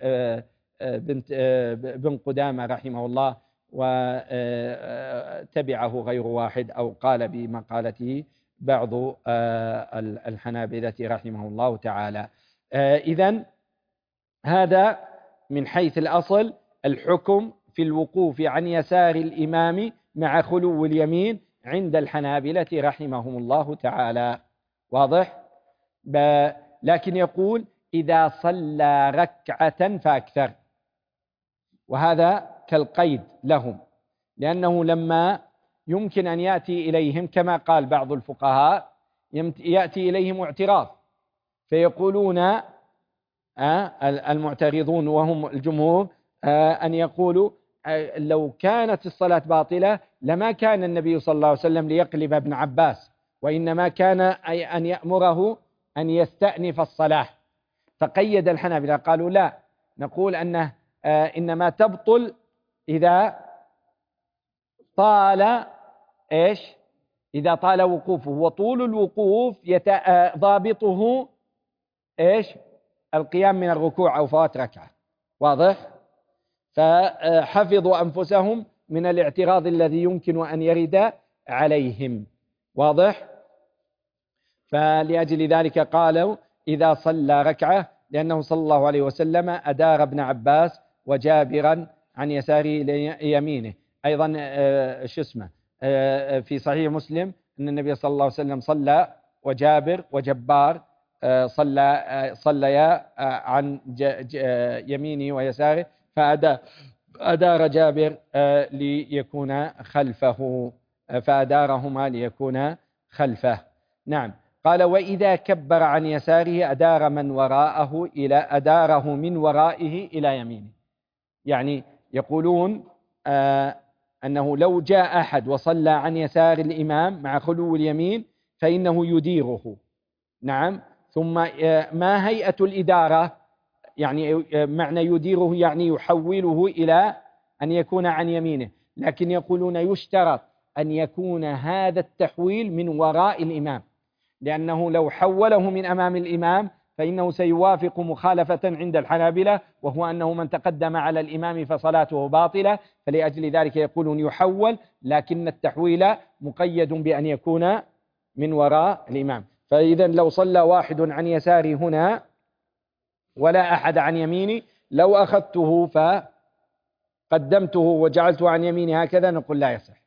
بن قدامة رحمه الله، وتبعه غير واحد أو قال بمقالته بعض الحنابلة رحمه الله تعالى. إذن هذا من حيث الأصل الحكم في الوقوف عن يسار الإمام مع خلو اليمين عند الحنابلة رحمهم الله تعالى. واضح؟ لكن يقول إذا صلى ركعة فأكثر، وهذا كالقيد لهم، لأنه لما يمكن أن يأتي إليهم كما قال بعض الفقهاء يأتي إليهم اعتراض، فيقولون المعترضون وهم الجمهور أن يقولوا لو كانت الصلاة باطلة لما كان النبي صلى الله عليه وسلم ليقلب ابن عباس، وإنما كان أن يأمره أن يستأنف الصلاة. فقيد الحنابلة قالوا لا، نقول أنه إنما تبطل إذا طال إيش إذا طال وقوفه، وطول الوقوف ضابطه إيش القيام من الركوع أو فوات ركعة. واضح؟ فحفظوا أنفسهم من الاعتراض الذي يمكن أن يرد عليهم. واضح؟ فلأجل ذلك قالوا إذا صلى ركعة، لأنه صلى الله عليه وسلم أدار ابن عباس وجابرا عن يساره إلى يمينه. أيضا شو اسمه في صحيح مسلم أن النبي صلى الله عليه وسلم صلى وجابر وجبار صلى صليا عن يمينه ويساره، فأدار جابر ليكون خلفه، فأدارهما ليكون خلفه. نعم. قال وإذا كبر عن يساره أدار من وراءه إلى أداره من ورائه إلى يمينه. يعني يقولون آه أنه لو جاء أحد وصلى عن يسار الإمام مع خلو اليمين فإنه يديره. نعم. ثم آه ما هيئة الإدارة؟ يعني آه معنى يديره يعني يحوله إلى أن يكون عن يمينه، لكن يقولون يشترط أن يكون هذا التحويل من وراء الإمام، لأنه لو حوله من أمام الإمام فإنه سيوافق مخالفة عند الحنابلة، وهو أنه من تقدم على الإمام فصلاته باطلة. فلأجل ذلك يقولون يحول، لكن التحويل مقيد بأن يكون من وراء الإمام. فإذا لو صلى واحد عن يساري هنا ولا أحد عن يميني، لو أخذته فقدمته وجعلته عن يميني هكذا نقول لا يصح.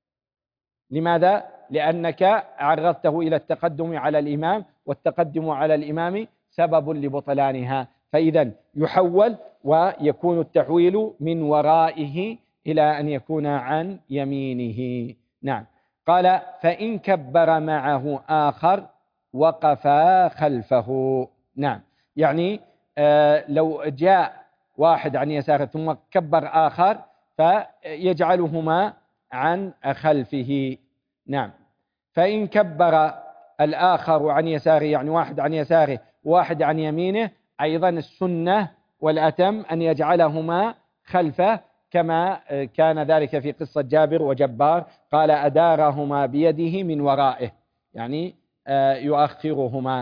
لماذا؟ لأنك عرضته إلى التقدم على الإمام، والتقدم على الإمام سبب لبطلانها. فإذا يحول ويكون التحويل من ورائه إلى أن يكون عن يمينه. نعم. قال فإن كبر معه آخر وقفا خلفه. نعم. يعني آه لو جاء واحد عن يساره ثم كبر آخر فيجعلهما عن خلفه. نعم. فإن كبر الآخر عن يساره، يعني واحد عن يساره واحد عن يمينه، أيضا السنة والأتم أن يجعلهما خلفه، كما كان ذلك في قصة جابر وجبار، قال أدارهما بيده من ورائه، يعني يؤخرهما.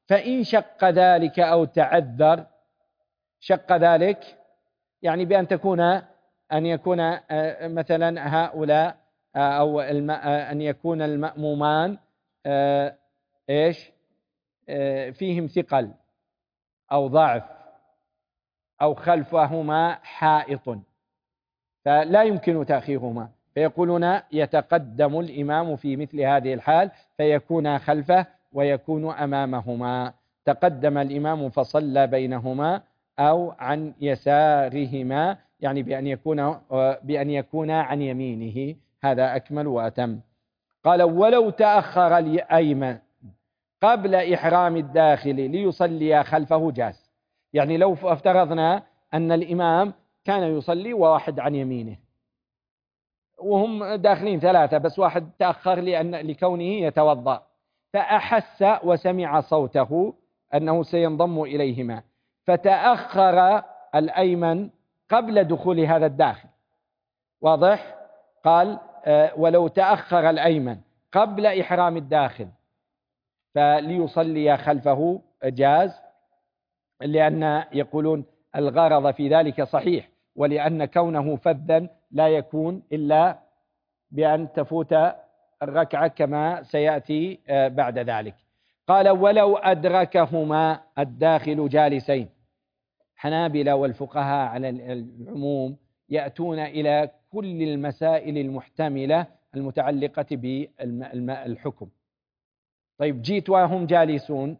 فإن شق ذلك أو تعذر، شق ذلك يعني بأن تكون أن يكون مثلا هؤلاء أو أن يكون المأمومان إيش فيهم ثقل أو ضعف أو خلفهما حائط، فلا يمكن تأخيرهما، فيقولون يتقدم الإمام في مثل هذه الحال فيكون خلفه ويكون أمامهما. تقدم الإمام فصلى بينهما أو عن يسارهما، يعني بأن يكون بأن يكون عن يمينه، هذا أكمل وأتم. قال ولو تأخر الأيمن قبل إحرام الداخل ليصلي خلفه جاز. يعني لو افترضنا أن الإمام كان يصلي وواحد عن يمينه وهم داخلين ثلاثة، بس واحد تأخر لأن لكونه يتوضأ، فأحس وسمع صوته أنه سينضم إليهما، فتأخر الأيمن قبل دخول هذا الداخل. واضح؟ قال ولو تأخر الأيمن قبل إحرام الداخل فليصلي خلفه جاز، لأن يقولون الغرض في ذلك صحيح، ولأن كونه فذا لا يكون إلا بأن تفوت الركعة كما سيأتي بعد ذلك. قال ولو أدركهما الداخل جالسين. حنابلة والفقهاء على العموم يأتون إلى كل المسائل المحتملة المتعلقة بالحكم. طيب جيت وهم جالسون،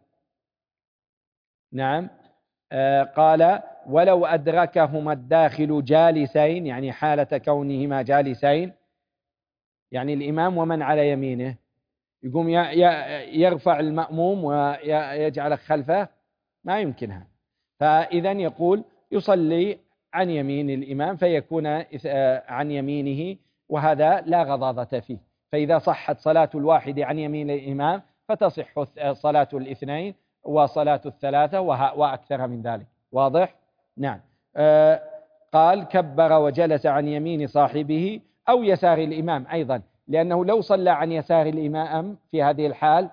نعم، آه قال ولو أدركهما الداخل جالسين، يعني حالة كونهما جالسين، يعني الإمام ومن على يمينه، يقوم يرفع المأموم ويجعل خلفه، ما يمكنها. فإذن يقول يصلي عن يمين الإمام فيكون عن يمينه، وهذا لا غضاضة فيه. فإذا صحت صلاة الواحد عن يمين الإمام فتصح صلاة الاثنين وصلاة الثلاثة وأكثر من ذلك. واضح؟ نعم. آه قال كبر وجلس عن يمين صاحبه أو يسار الإمام أيضا، لأنه لو صلى عن يسار الإمام في هذه الحال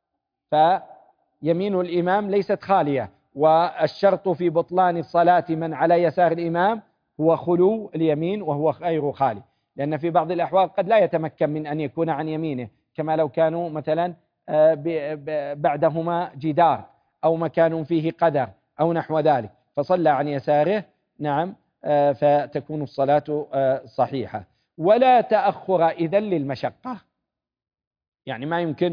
فيمين الإمام ليست خالية، والشرط في بطلان الصلاة من على يسار الإمام هو خلو اليمين وهو غير خالي، لأن في بعض الأحوال قد لا يتمكن من أن يكون عن يمينه، كما لو كانوا مثلا بعدهما جدار أو مكان فيه قدر أو نحو ذلك فصلى عن يساره، نعم، فتكون الصلاة صحيحة. ولا تأخر إذن للمشقة، يعني ما يمكن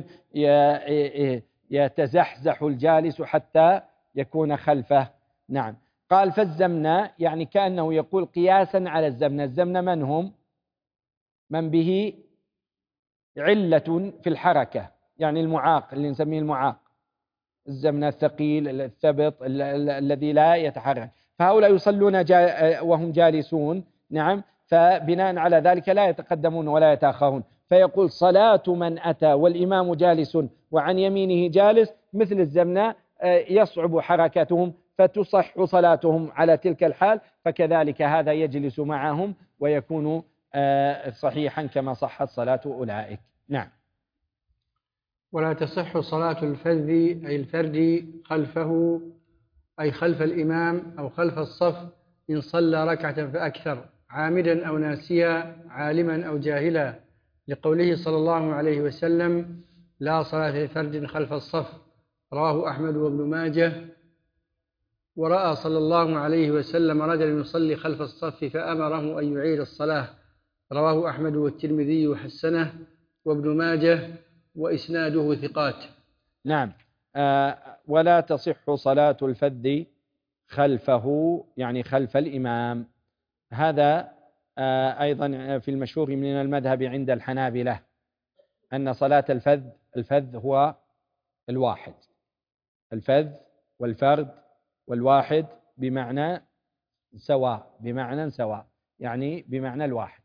يتزحزح الجالس حتى يكون خلفه. نعم. قال فالزمنة، يعني كأنه يقول قياسا على الزمنة. الزمنة من هم؟ من به علة في الحركة، يعني المعاق اللي نسميه المعاق، الزمنة الثقيل الثبط الذي لا يتحرك، فهؤلاء يصلون جا وهم جالسون، نعم، فبناء على ذلك لا يتقدمون ولا يتأخرون. فيقول صلاة من أتى والإمام جالس وعن يمينه جالس مثل الزمنة، يصعب حركتهم فتصح صلاتهم على تلك الحال، فكذلك هذا يجلس معهم ويكون صحيحا كما صحت صلاة أولئك. نعم. ولا تصح صلاة الفذ أي الفرد خلفه، أي خلف الإمام أو خلف الصف، إن صلى ركعة فأكثر عامدا أو ناسيا عالما أو جاهلا، لقوله صلى الله عليه وسلم لا صلاة لفرد خلف الصف، رواه أحمد وابن ماجه. ورأى صلى الله عليه وسلم رجلا يصلي خلف الصف فأمره أن يعيد الصلاة، رواه أحمد والترمذي وحسنه وابن ماجه وإسناده ثقات. نعم. آه ولا تصح صلاة الفذ خلفه، يعني خلف الإمام. هذا آه أيضا في المشهور من المذهب عند الحنابلة أن صلاة الفذ، الفذ هو الواحد، الفذ والفرد والواحد بمعنى سواء، بمعنى سواء يعني بمعنى الواحد.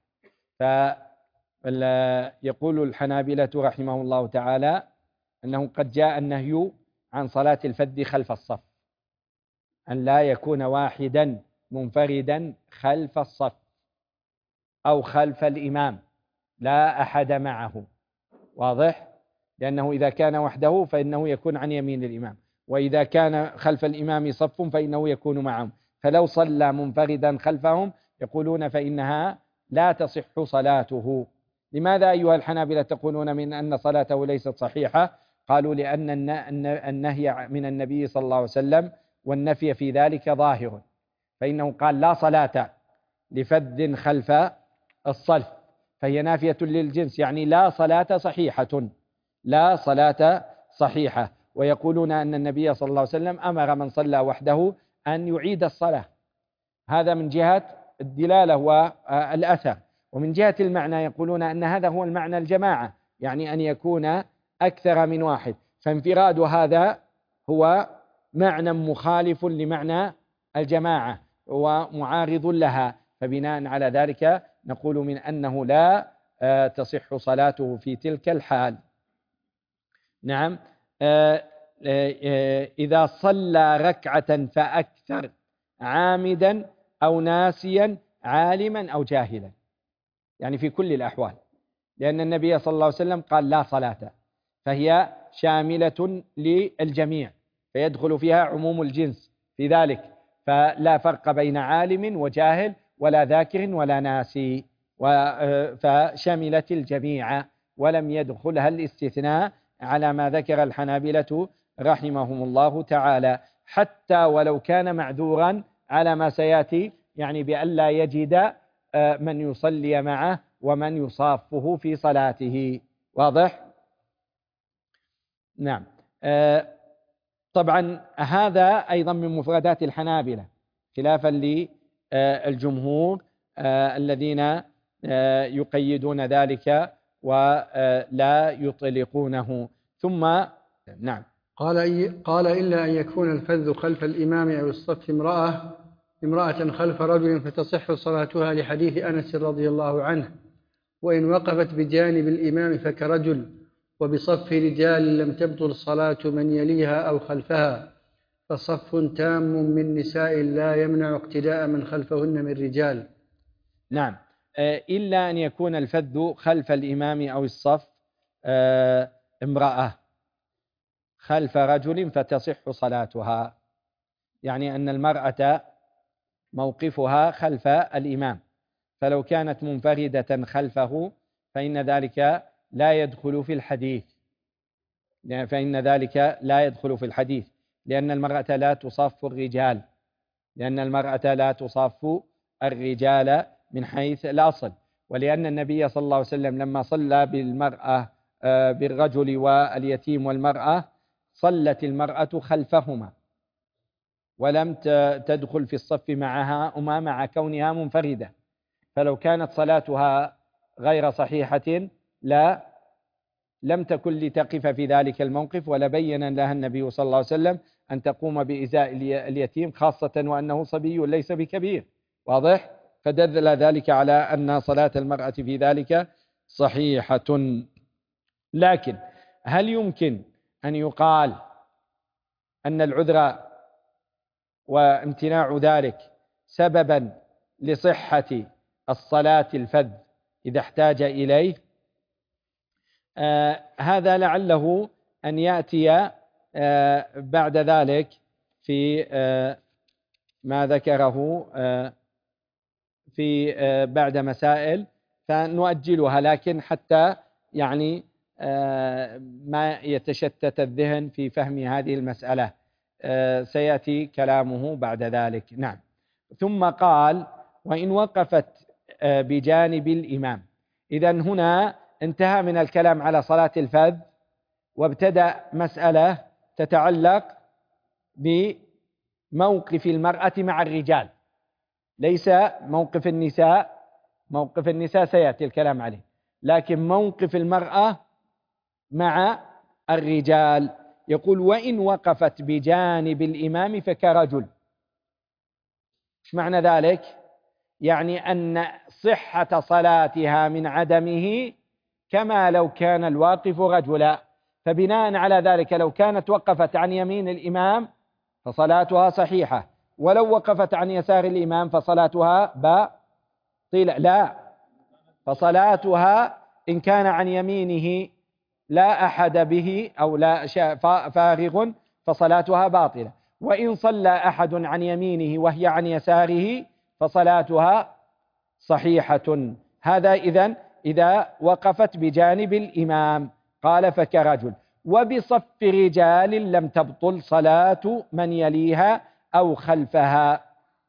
فيقول الحنابلة رحمه الله تعالى أنه قد جاء النهي عن صلاة الفذ خلف الصف، أن لا يكون واحدا منفردا خلف الصف أو خلف الإمام، لا أحد معه. واضح؟ لأنه إذا كان وحده فإنه يكون عن يمين الإمام، وإذا كان خلف الإمام صف فإنه يكون معهم، فلو صلى منفردا خلفهم يقولون فإنها لا تصح صلاته. لماذا أيها الحنابلة تقولون من أن صلاته ليست صحيحة؟ قالوا لأن النهي من النبي صلى الله عليه وسلم والنفي في ذلك ظاهر، فإنه قال لا صلاة لفذ خلف الصلف، فهي نافية للجنس، يعني لا صلاة صحيحة، لا صلاة صحيحة. ويقولون أن النبي صلى الله عليه وسلم أمر من صلى وحده أن يعيد الصلاة، هذا من جهة الدلالة والأثر. ومن جهة المعنى يقولون أن هذا هو المعنى الجماعة، يعني أن يكون أكثر من واحد، فانفراد هذا هو معنى مخالف لمعنى الجماعة ومعارض لها، فبناء على ذلك نقول من أنه لا تصح صلاته في تلك الحال. نعم. إذا صلى ركعة فأكثر عامدا أو ناسيا عالما أو جاهلا، يعني في كل الأحوال، لأن النبي صلى الله عليه وسلم قال لا صلاة، فهي شاملة للجميع، فيدخل فيها عموم الجنس في ذلك، فلا فرق بين عالم وجاهل ولا ذاكر ولا ناسي، فشملت الجميع ولم يدخلها الاستثناء على ما ذكر الحنابلة رحمهم الله تعالى، حتى ولو كان معذورا على ما سيأتي، يعني بأن لا يجد من يصلي معه ومن يصافه في صلاته. واضح؟ نعم. طبعا هذا أيضا من مفردات الحنابلة خلافا للجمهور الذين يقيدون ذلك ولا يطلقونه. ثم نعم. قال قال إلا أن يكون الفذ خلف الإمام أو الصف امرأة امرأة خلف رجل فتصح صلاتها، لحديث أنس رضي الله عنه: وإن وقفت بجانب الإمام فكرجل، وبصف رجال لم تبطل صلاة من يليها أو خلفها، فصف تام من نساء لا يمنع اقتداء من خلفهن من رجال. نعم. إلا أن يكون الفذ خلف الإمام أو الصف امرأة خلف رجل فتصح صلاتها، يعني أن المرأة موقفها خلف الإمام، فلو كانت منفردة خلفه فإن ذلك لا يدخل في الحديث، فإن ذلك لا يدخل في الحديث لأن المرأة لا تصاف الرجال، لأن المرأة لا تصاف الرجال من حيث الأصل، ولأن النبي صلى الله عليه وسلم لما صلى بالمرأة بالرجل واليتيم والمرأة صلت المرأة خلفهما ولم تدخل في الصف معها أما مع كونها منفردة، فلو كانت صلاتها غير صحيحة لا لم تكن لتقف في ذلك الموقف، ولبين لها النبي صلى الله عليه وسلم أن تقوم بإزاء اليتيم، خاصة وأنه صبي ليس بكبير. واضح؟ فدل ذلك على أن صلاة المرأة في ذلك صحيحة. لكن هل يمكن أن يقال أن العذر وامتناع ذلك سببا لصحة الصلاة الفذ إذا احتاج إليه؟ آه هذا لعله أن يأتي آه بعد ذلك في آه ما ذكره آه في آه بعد مسائل فنؤجلها، لكن حتى يعني آه ما يتشتت الذهن في فهم هذه المسألة آه سيأتي كلامه بعد ذلك. نعم. ثم قال: وإن وقفت آه بجانب الإمام. إذن هنا انتهى من الكلام على صلاة الفذ وابتدأ مسألة تتعلق بموقف المرأة مع الرجال، ليس موقف النساء، موقف النساء سيأتي الكلام عليه، لكن موقف المرأة مع الرجال. يقول: وإن وقفت بجانب الإمام فكرجل. ايش معنى ذلك؟ يعني أن صحة صلاتها من عدمه كما لو كان الواقف رجلا، فبناء على ذلك لو كانت وقفت عن يمين الإمام فصلاتها صحيحة، ولو وقفت عن يسار الإمام فصلاتها باطلة. لا، فصلاتها إن كان عن يمينه لا أحد به أو لا فارغ فصلاتها باطلة، وإن صلى أحد عن يمينه وهي عن يساره فصلاتها صحيحة. هذا إذن إذا وقفت بجانب الإمام. قال فكرجل وبصف رجال لم تبطل صلاة من يليها أو خلفها.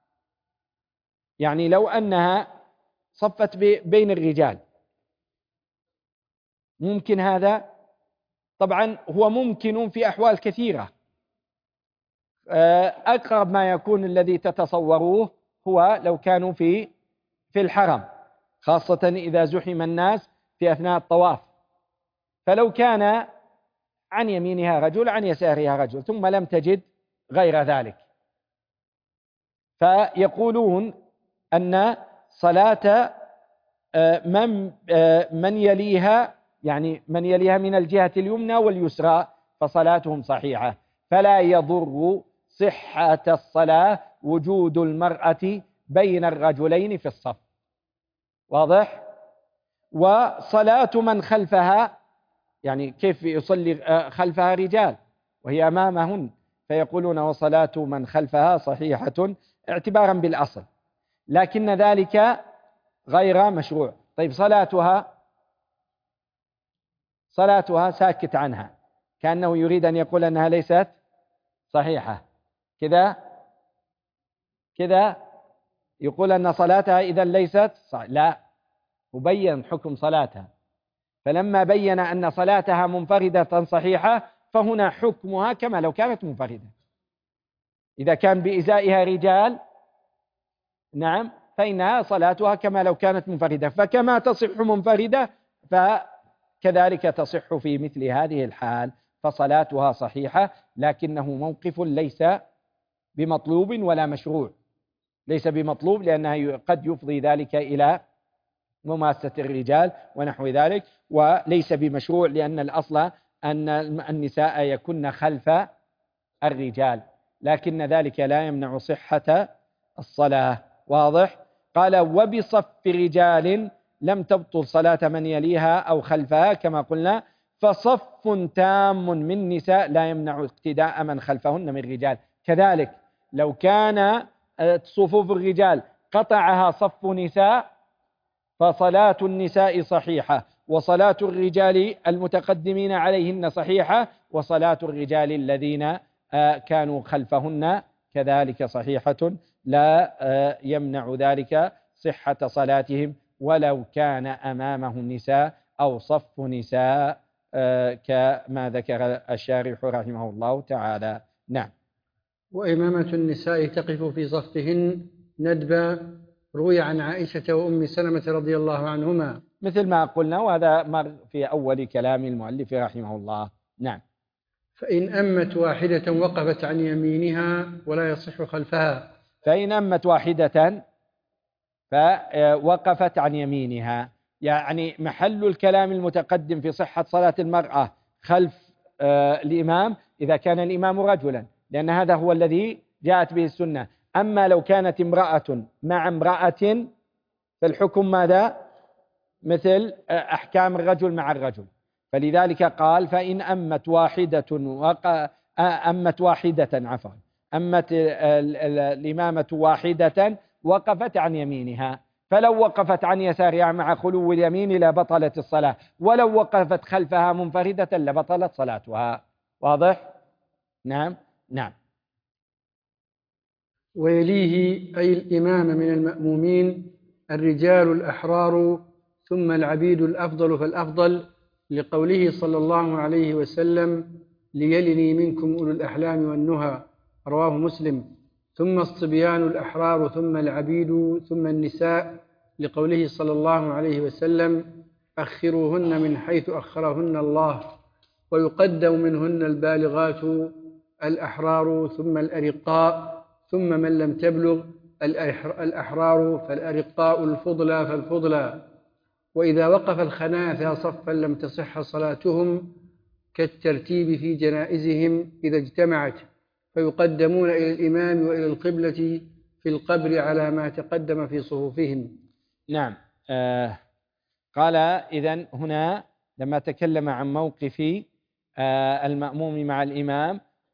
يعني لو أنها صفت بين الرجال، ممكن هذا؟ طبعا هو ممكن في أحوال كثيرة. أقرب ما يكون الذي تتصوروه هو لو كانوا في في الحرم، خاصة إذا زحم الناس في أثناء الطواف، فلو كان عن يمينها رجل عن يسارها رجل ثم لم تجد غير ذلك، فيقولون أن صلاة من من يليها، يعني من يليها من الجهة اليمنى واليسرى، فصلاتهم صحيحة، فلا يضر صحة الصلاة وجود المرأة بين الرجلين في الصف. واضح؟ وصلاة من خلفها، يعني كيف يصلي خلفها رجال وهي أمامهن، فيقولون وصلاة من خلفها صحيحة اعتبارا بالأصل، لكن ذلك غير مشروع. طيب صلاتها صلاتها ساكت عنها، كأنه يريد أن يقول أنها ليست صحيحة، كذا كذا يقول أن صلاتها إذا ليست صحيحة. لا، مبين حكم صلاتها، فلما بين أن صلاتها منفردة صحيحة فهنا حكمها كما لو كانت منفردة. إذا كان بإزائها رجال نعم فإنها صلاتها كما لو كانت منفردة، فكما تصح منفردة فكذلك تصح في مثل هذه الحال، فصلاتها صحيحة، لكنه موقف ليس بمطلوب ولا مشروع. ليس بمطلوب لأنها قد يفضي ذلك إلى مماسة الرجال ونحو ذلك، وليس بمشروع لأن الأصل أن النساء يكن خلف الرجال، لكن ذلك لا يمنع صحة الصلاة. واضح؟ قال وبصف رجال لم تبطل صلاة من يليها أو خلفها كما قلنا، فصف تام من نساء لا يمنع اقتداء من خلفهن من رجال. كذلك لو كان صفوف الرجال قطعها صف نساء فصلاة النساء صحيحة، وصلاة الرجال المتقدمين عليهن صحيحة، وصلاة الرجال الذين كانوا خلفهن كذلك صحيحة، لا يمنع ذلك صحة صلاتهم ولو كان أمامهم نساء أو صف نساء كما ذكر الشارح رحمه الله تعالى. نعم. وإمامة النساء تقف في صفهن ندبا روي عن عائشة وأم سلمة رضي الله عنهما، مثل ما قلنا، وهذا مر في أول كلام المؤلف رحمه الله. نعم. فإن أمت واحدة وقفت عن يمينها ولا يصح خلفها. فإن أمت واحدة فوقفت عن يمينها، يعني محل الكلام المتقدم في صحة صلاة المرأة خلف الإمام إذا كان الإمام رجلا، لأن هذا هو الذي جاءت به السنة. أما لو كانت امرأة مع امرأة فالحكم ماذا؟ مثل أحكام الرجل مع الرجل، فلذلك قال فإن أمت واحدة وق... أمت واحدة عفوا أمت الإمامة واحدة وقفت عن يمينها، فلو وقفت عن يسارها مع خلو اليمين لبطلت الصلاة، ولو وقفت خلفها منفردة لبطلت صلاتها. واضح؟ نعم. نعم. ويليه أي الإمام من المأمومين الرجال الأحرار ثم العبيد الأفضل فالأفضل، لقوله صلى الله عليه وسلم ليلني منكم أولو الأحلام والنهى، رواه مسلم. ثم الصبيان الأحرار ثم العبيد ثم النساء، لقوله صلى الله عليه وسلم أخروهن من حيث أخرهن الله، ويقدم منهن البالغات الأحرار ثم الأرقاء، ثم من لم تبلغ الأحرار فالأرقاء الفضلى فالفضلى. وإذا وقف الخناثى صفا لم تصح صلاتهم كالترتيب في جنائزهم إذا اجتمعت، فيقدمون إلى الإمام وإلى القبلة في القبر على ما تقدم في صفوفهم. نعم. آه قال إذن هنا لما تكلم عن موقف آه المأموم مع الإمام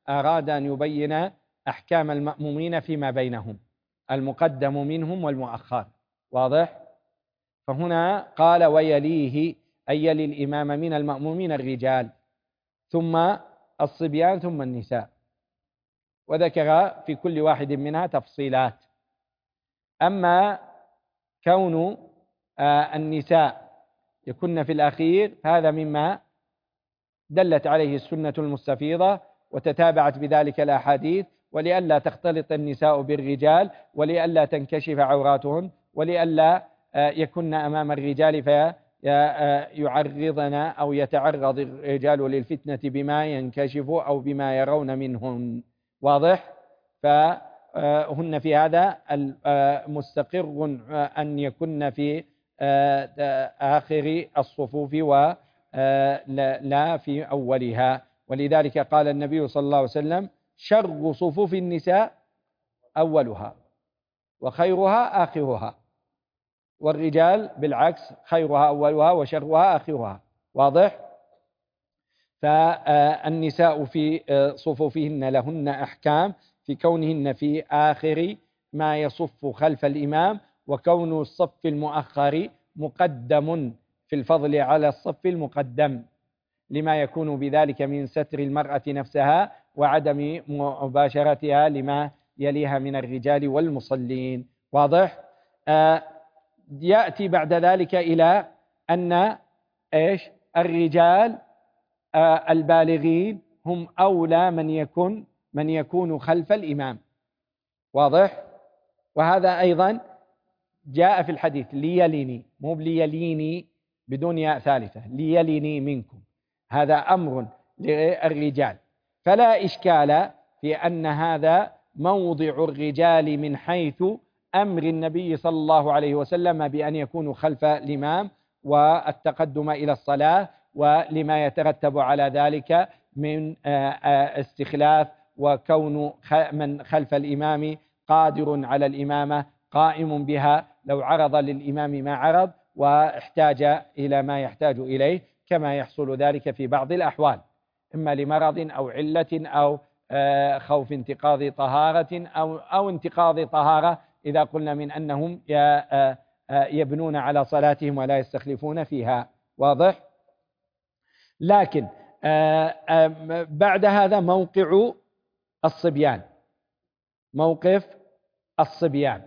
أراد أن يبين أحكام المأمومين فيما بينهم، المقدم منهم والمؤخر. واضح؟ فهنا قال ويليه، أي يلي الإمام من المأمومين الرجال، ثم الصبيان، ثم النساء، وذكر في كل واحد منها تفصيلات. أما كون النساء يكن في الأخير هذا مما دلت عليه السنة المستفيضة وتتابعت بذلك الأحاديث، ولئلا تختلط النساء بالرجال، ولئلا تنكشف عوراتهن، ولئلا يكن أمام الرجال فيعرضن أو يتعرض الرجال للفتنة بما ينكشف أو بما يرون منهن. واضح؟ فهن في هذا مستقر أن يكن في آخر الصفوف ولا في أولها. ولذلك قال النبي صلى الله عليه وسلم شر صفوف النساء أولها وخيرها آخرها، والرجال بالعكس خيرها أولها وشرها آخرها. واضح؟ فالنساء في صفوفهن لهن أحكام في كونهن في آخر ما يصف خلف الإمام، وكون الصف المؤخر مقدم في الفضل على الصف المقدم، لما يكون بذلك من ستر المرأة نفسها وعدم مباشرتها لما يليها من الرجال والمصلين. واضح؟ آه يأتي بعد ذلك إلى أن إيش الرجال آه البالغين هم أولى من يكون من يكون خلف الإمام. واضح؟ وهذا أيضا جاء في الحديث ليليني، مو ليليني بدون ياء ثالثة، ليليني منكم، هذا أمر للرجال. فلا إشكال في أن هذا موضع الرجال من حيث أمر النبي صلى الله عليه وسلم بأن يكونوا خلف الإمام والتقدم إلى الصلاة، ولما يترتب على ذلك من استخلاف، وكون من خلف الإمام قادر على الإمامة قائم بها لو عرض للإمام ما عرض واحتاج إلى ما يحتاج إليه، كما يحصل ذلك في بعض الأحوال، إما لمرض أو علة أو خوف انتقاض طهارة أو أو انتقاض طهارة، إذا قلنا من أنهم يبنون على صلاتهم ولا يستخلفون فيها. واضح؟ لكن بعد هذا موقع الصبيان، موقف الصبيان،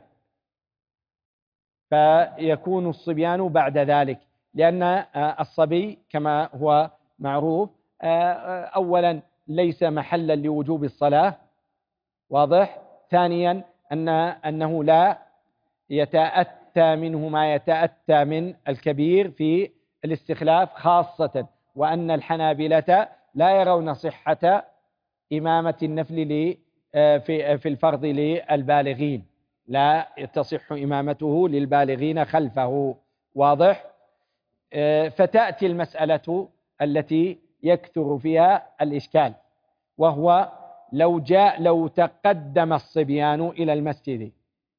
فيكون الصبيان بعد ذلك، لأن الصبي كما هو معروف أولا ليس محلا لوجوب الصلاة. واضح؟ ثانيا أن أنه لا يتأتى منه ما يتأتى من الكبير في الاستخلاف، خاصة وأن الحنابلة لا يرون صحة إمامة النفل في الفرض للبالغين، لا تصح إمامته للبالغين خلفه. واضح؟ فتأتي المسألة التي يكثر فيها الإشكال، وهو لو جاء لو تقدم الصبيان إلى المسجد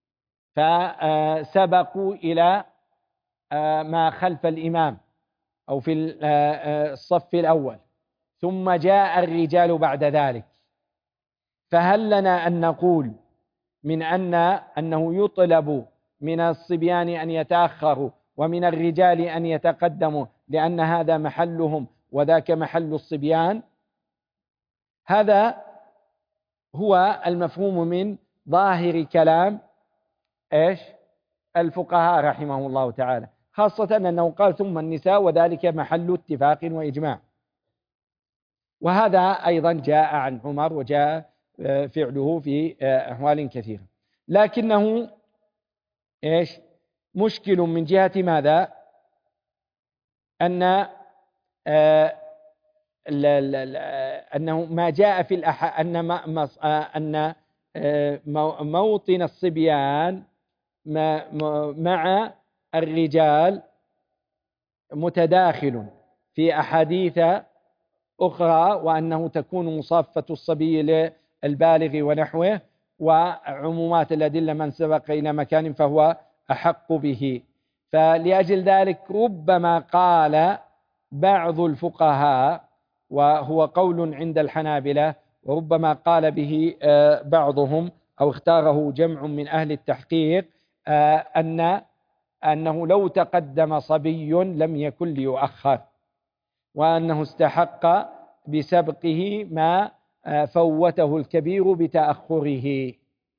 فسبقوا إلى ما خلف الإمام أو في الصف الأول، ثم جاء الرجال بعد ذلك، فهل لنا أن نقول من أن أنه يطلب من الصبيان أن يتأخروا ومن الرجال أن يتقدموا لأن هذا محلهم وذاك محل الصبيان؟ هذا هو المفهوم من ظاهر كلام إيش الفقهاء رحمه الله تعالى، خاصة أنه قال ثم النساء وذلك محل اتفاق وإجماع. وهذا أيضا جاء عن عمر وجاء فعله في أحوال كثيرة، لكنه إيش مشكل من جهة ماذا؟ أن أنه ما جاء في الأح أن أن موطن الصبيان مع الرجال متداخل في أحاديث أخرى، وأنه تكون مصافة الصبي للبالغ ونحوه، وعمومات الأدلة من سبق إلى مكان فهو أحق به. فلأجل ذلك ربما قال بعض الفقهاء، وهو قول عند الحنابلة وربما قال به بعضهم أو اختاره جمع من أهل التحقيق أن أنه لو تقدم صبي لم يكن ليؤخر، وأنه استحق بسبقه ما فوته الكبير بتأخره،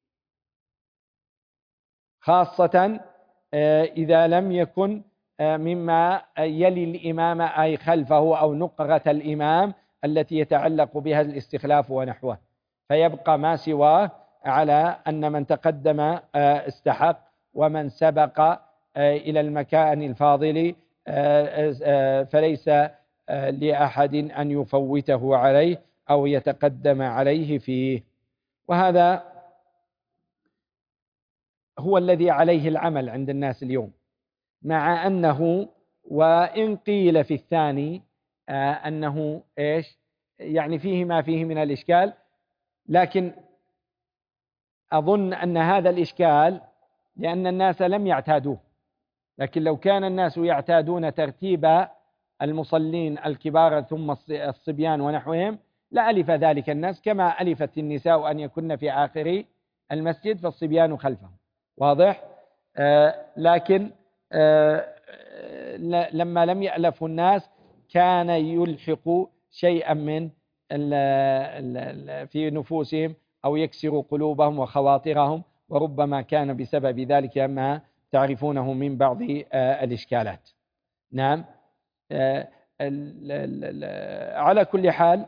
خاصة إذا لم يكن مما يلي الإمام أي خلفه أو نقرة الإمام التي يتعلق بها الاستخلاف ونحوه، فيبقى ما سواه على أن من تقدم استحق، ومن سبق إلى المكان الفاضل فليس لأحد أن يفوته عليه أو يتقدم عليه فيه. وهذا هو الذي عليه العمل عند الناس اليوم، مع أنه وإن قيل في الثاني أنه إيش يعني فيه ما فيه من الإشكال، لكن أظن أن هذا الإشكال لأن الناس لم يعتادوه، لكن لو كان الناس يعتادون ترتيب المصلين الكبار ثم الصبيان ونحوهم لألف ذلك الناس، كما ألفت النساء أن يكن في آخر المسجد فالصبيان خلفهم، واضح؟ آه لكن آه لما لم يألفوا الناس كان يلحق شيئا من ال ال ال في نفوسهم أو يكسر قلوبهم وخواطرهم، وربما كان بسبب ذلك ما تعرفونه من بعض آه الإشكالات. نعم. آه ال ال ال على كل حال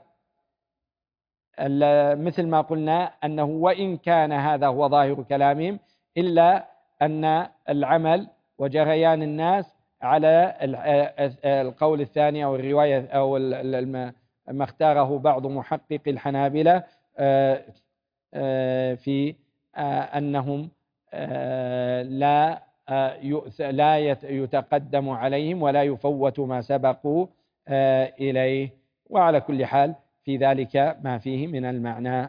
مثل ما قلنا أنه وإن كان هذا هو ظاهر كلامهم إلا أن العمل وجريان الناس على القول الثاني أو الرواية أو ما اختاره بعض محقق الحنابلة في أنهم لا لا يتقدم عليهم ولا يفوت ما سبقوا إليه. وعلى كل حال في ذلك ما فيه من المعنى.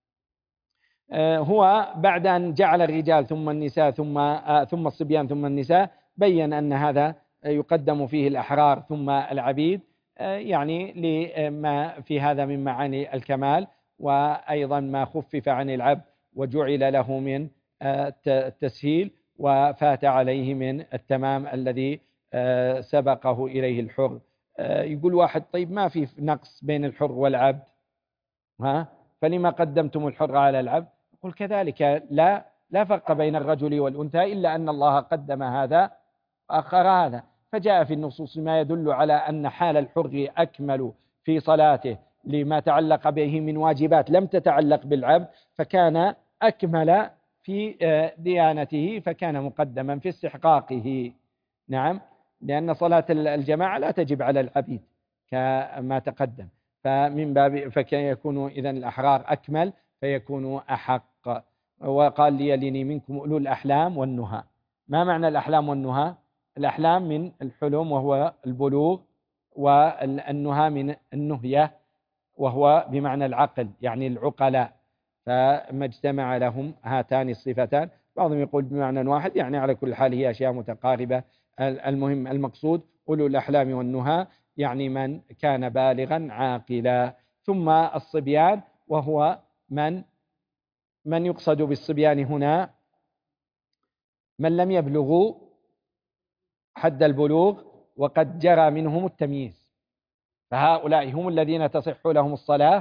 هو بعد أن جعل الرجال ثم النساء ثم ثم الصبيان ثم النساء بين أن هذا يقدم فيه الأحرار ثم العبيد، يعني لما في هذا من معاني الكمال، وأيضا ما خفف عن العبد وجعل له من التسهيل وفات عليه من التمام الذي سبقه إليه الحر. يقول واحد طيب ما في نقص بين الحر والعبد، ها فلما قدمتم الحر على العبد؟ يقول كذلك لا لا فرق بين الرجل والأنثى إلا أن الله قدم هذا وأخر هذا، فجاء في النصوص ما يدل على أن حال الحر أكمل في صلاته لما تعلق به من واجبات لم تتعلق بالعبد، فكان أكمل في ديانته فكان مقدما في استحقاقه. نعم، لأن صلاة الجماعة لا تجب على العبيد كما تقدم، فمن باب فيكون إذن الأحرار أكمل فيكون أحق. وقال ليلني منكم أولو الأحلام والنهى. ما معنى الأحلام والنهى؟ الأحلام من الحلم وهو البلوغ، والنهى من النهية وهو بمعنى العقل يعني العقلاء، فما اجتمع لهم هاتان الصفتان. بعضهم يقول بمعنى واحد، يعني على كل حال هي أشياء متقاربة. المهم المقصود أولو الأحلام والنهى يعني من كان بالغا عاقلا. ثم الصبيان وهو من من يقصد بالصبيان هنا من لم يبلغوا حد البلوغ وقد جرى منهم التمييز، فهؤلاء هم الذين تصح لهم الصلاة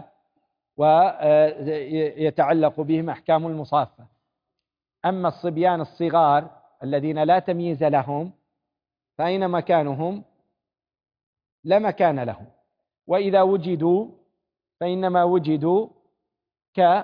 ويتعلق بهم أحكام المصافة. أما الصبيان الصغار الذين لا تمييز لهم فأين مكانهم؟ لا مكان لهم، وإذا وجدوا فإنما وجدوا ك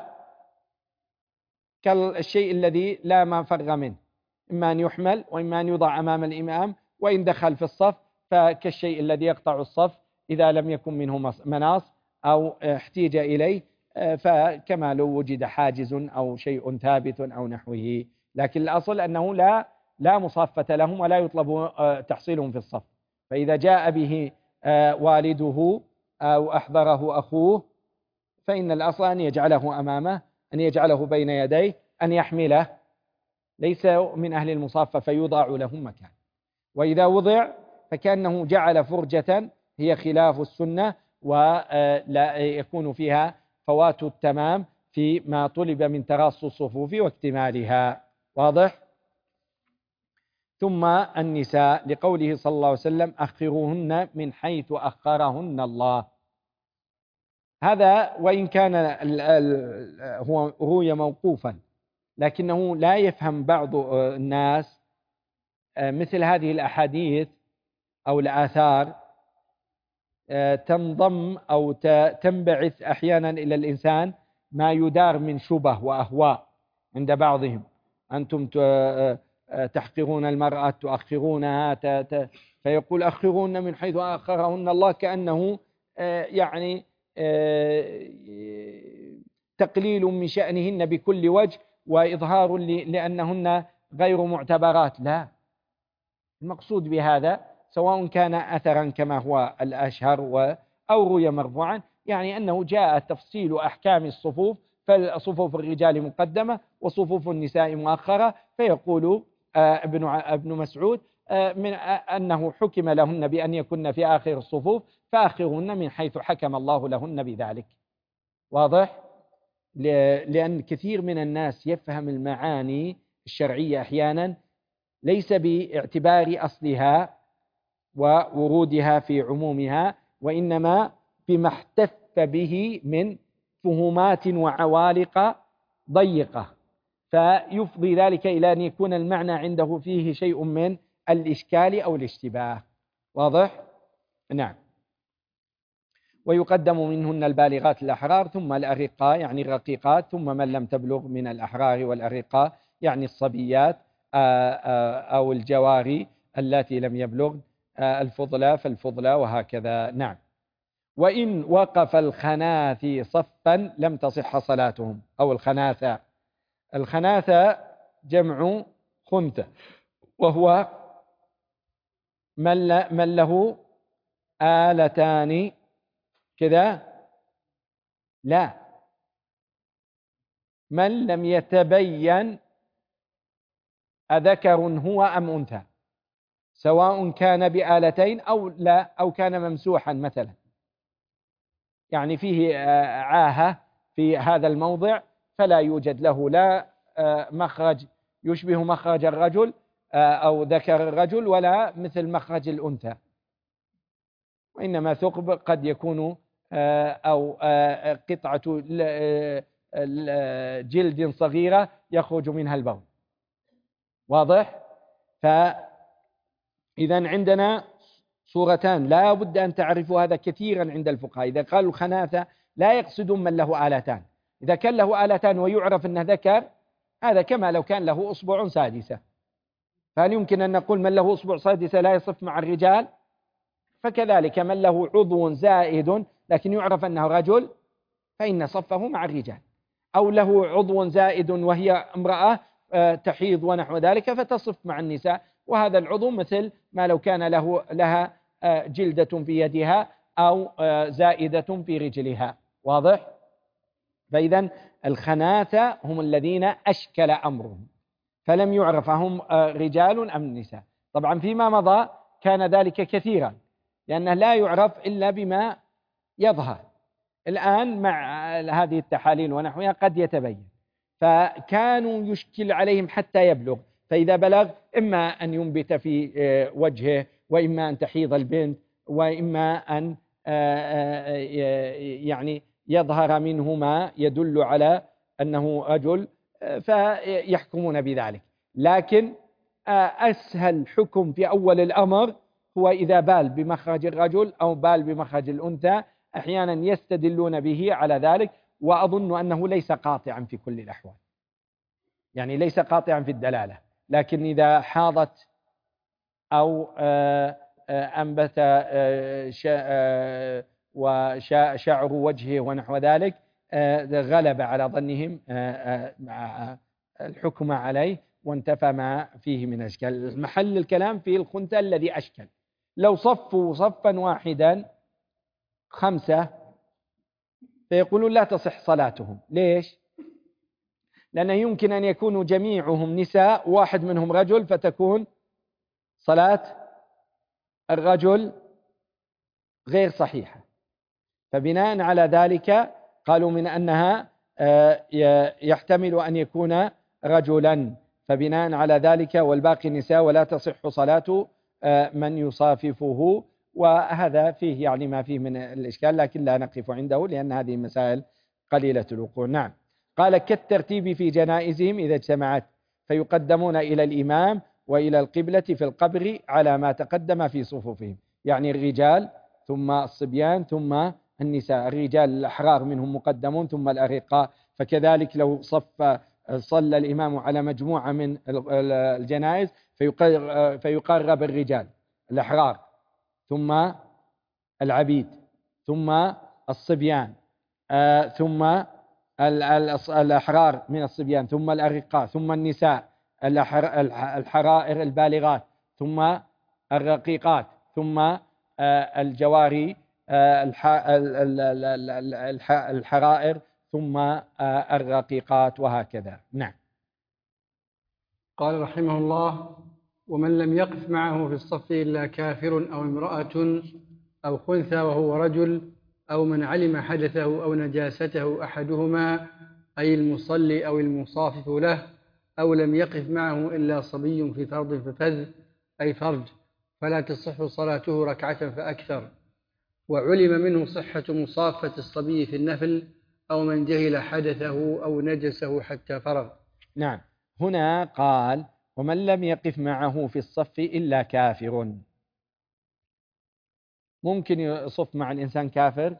كالشيء الذي لا مفر منه، إما أن يحمل وإما أن يوضع أمام الإمام، وإن دخل في الصف فكالشيء الذي يقطع الصف إذا لم يكن منه مناص أو احتيج إليه، فكما لو وجد حاجز أو شيء ثابت أو نحوه. لكن الأصل أنه لا لا مصافة لهم ولا يطلب تحصيلهم في الصف. فإذا جاء به والده أو أحضره أخوه فإن الأصل أن يجعله أمامه، أن يجعله بين يديه، أن يحمله، ليس من أهل المصافة فيوضع لهم مكان. وإذا وضع فكأنه جعل فرجة هي خلاف السنة ولا يكون فيها فوات التمام فيما طلب من تراص الصفوف واكتمالها. واضح؟ ثم النساء لقوله صلى الله عليه وسلم أخروهن من حيث أخرهن الله. هذا وإن كان هو روي موقوفا، لكنه لا يفهم بعض الناس مثل هذه الأحاديث أو الآثار تنضم أو تنبعث أحيانا إلى الإنسان ما يدار من شبه وأهواء عند بعضهم. أنتم تحقرون المرأة، تؤخرونها، فيقول أخرون من حيث أخرهن الله، كأنه يعني تقليل من شأنهن بكل وجه وإظهار لأنهن غير معتبرات. لا، المقصود بهذا سواء كان أثرا كما هو الأشهر أو روي مرفوعا، يعني أنه جاء تفصيل أحكام الصفوف، فصفوف الرجال مقدمة وصفوف النساء مؤخرة. فيقول ابن ابن مسعود من أنه حكم لهن بأن يكن في آخر الصفوف، فآخرهن من حيث حكم الله لهن بذلك. واضح؟ لأن كثير من الناس يفهم المعاني الشرعية أحيانا ليس باعتبار أصلها وورودها في عمومها، وإنما بما احتف به من فهومات وعوالق ضيقة، فيفضي ذلك إلى أن يكون المعنى عنده فيه شيء من الإشكال أو الاشتباه. واضح؟ نعم. ويقدم منهن البالغات الأحرار، ثم الأرقاء يعني الرقيقات، ثم من لم تبلغ من الأحرار والأرقاء يعني الصبيات أو الجواري التي لم يبلغ، الفضلى فالفضلى، وهكذا. نعم. وإن وقف الخناثي صفا لم تصح صلاتهم، أو الخناثة. الخناثة جمع خنثى، وهو من له آلتان كذا، لا، من لم يتبين أذكر هو أم أنثى، سواء كان بآلتين أو لا، أو كان ممسوحا مثلا، يعني فيه عاهة في هذا الموضع، فلا يوجد له لا مخرج يشبه مخرج الرجل أو ذكر الرجل، ولا مثل مخرج الأنثى، وإنما ثقب قد يكون أو قطعة جلد صغيرة يخرج منها البول. واضح؟ فإذا عندنا صورتان لا بد أن تعرفوا هذا كثيرا عند الفقهاء. إذا قالوا خناثة لا يقصدون من له آلتان. إذا كان له آلتان ويعرف أنه ذكر، هذا كما لو كان له أصبع سادسة. فهل يمكن أن نقول من له أصبع سادسة لا يصف مع الرجال؟ فكذلك من له عضو زائد لكن يعرف أنه رجل فإن صفه مع الرجال، أو له عضو زائد وهي امرأة تحيض ونحو ذلك فتصف مع النساء، وهذا العضو مثل ما لو كان له لها جلدة في يدها أو زائدة في رجلها. واضح؟ فإذا الخناثة هم الذين أشكل أمرهم، فلم يعرف هم رجال أم نساء. طبعا فيما مضى كان ذلك كثيرا، لأنه لا يعرف إلا بما يظهر. الآن مع هذه التحاليل ونحوها قد يتبين، فكانوا يشكل عليهم حتى يبلغ، فإذا بلغ إما أن ينبت في وجهه، وإما أن تحيض البنت، وإما أن يعني يظهر منه ما يدل على أنه رجل، فيحكمون بذلك. لكن أسهل حكم في أول الأمر هو إذا بال بمخرج الرجل أو بال بمخرج الأنثى، أحيانا يستدلون به على ذلك، وأظن أنه ليس قاطعا في كل الأحوال، يعني ليس قاطعا في الدلالة، لكن إذا حاضت أو أنبت وشعر وجهه ونحو ذلك غلب على ظنهم الحكم عليه وانتفى ما فيه من أشكال. محل الكلام في الخنثى الذي أشكل. لو صفوا صفا واحدا خمسة فيقولون لا تصح صلاتهم. ليش؟ لأنه يمكن أن يكونوا جميعهم نساء واحد منهم رجل، فتكون صلاة الرجل غير صحيحة. فبناء على ذلك قالوا من أنها يحتمل أن يكون رجلا، فبناء على ذلك والباقي النساء ولا تصح صلاة من يصاففه. وهذا فيه يعني ما فيه من الإشكال، لكن لا نقف عنده لأن هذه مسائل قليلة الوقوع. نعم. قال كالترتيب في جنائزهم إذا اجتمعت، فيقدمون إلى الإمام وإلى القبلة في القبر على ما تقدم في صفوفهم، يعني الرجال ثم الصبيان ثم النساء، الرجال الأحرار منهم مقدمون ثم الأرقاء. فكذلك لو صف صلى الإمام على مجموعة من الجنائز فيقرب الرجال الأحرار ثم العبيد ثم الصبيان آه ثم الأحرار من الصبيان ثم الأرقاء ثم النساء الحرائر البالغات ثم الرقيقات ثم آه الجواري آه الحرائر ثم آه الرقيقات وهكذا. نعم. قال رحمه الله: ومن لم يقف معه في الصف إلا كافر أو امرأة أو خنثى وهو رجل، أو من علم حدثه أو نجاسته أحدهما، أي المصلي أو المصافف له، أو لم يقف معه إلا صبي في فرض ففذ أي فرج، فلا تصح صلاته ركعة فأكثر. وعلم منه صحة مصافة الصبي في النفل، أو من جهل حدثه أو نجسه حتى فرغ. نعم. هنا قال: ومن لم يقف معه في الصف إلا كافر. ممكن يصف مع الإنسان كافر،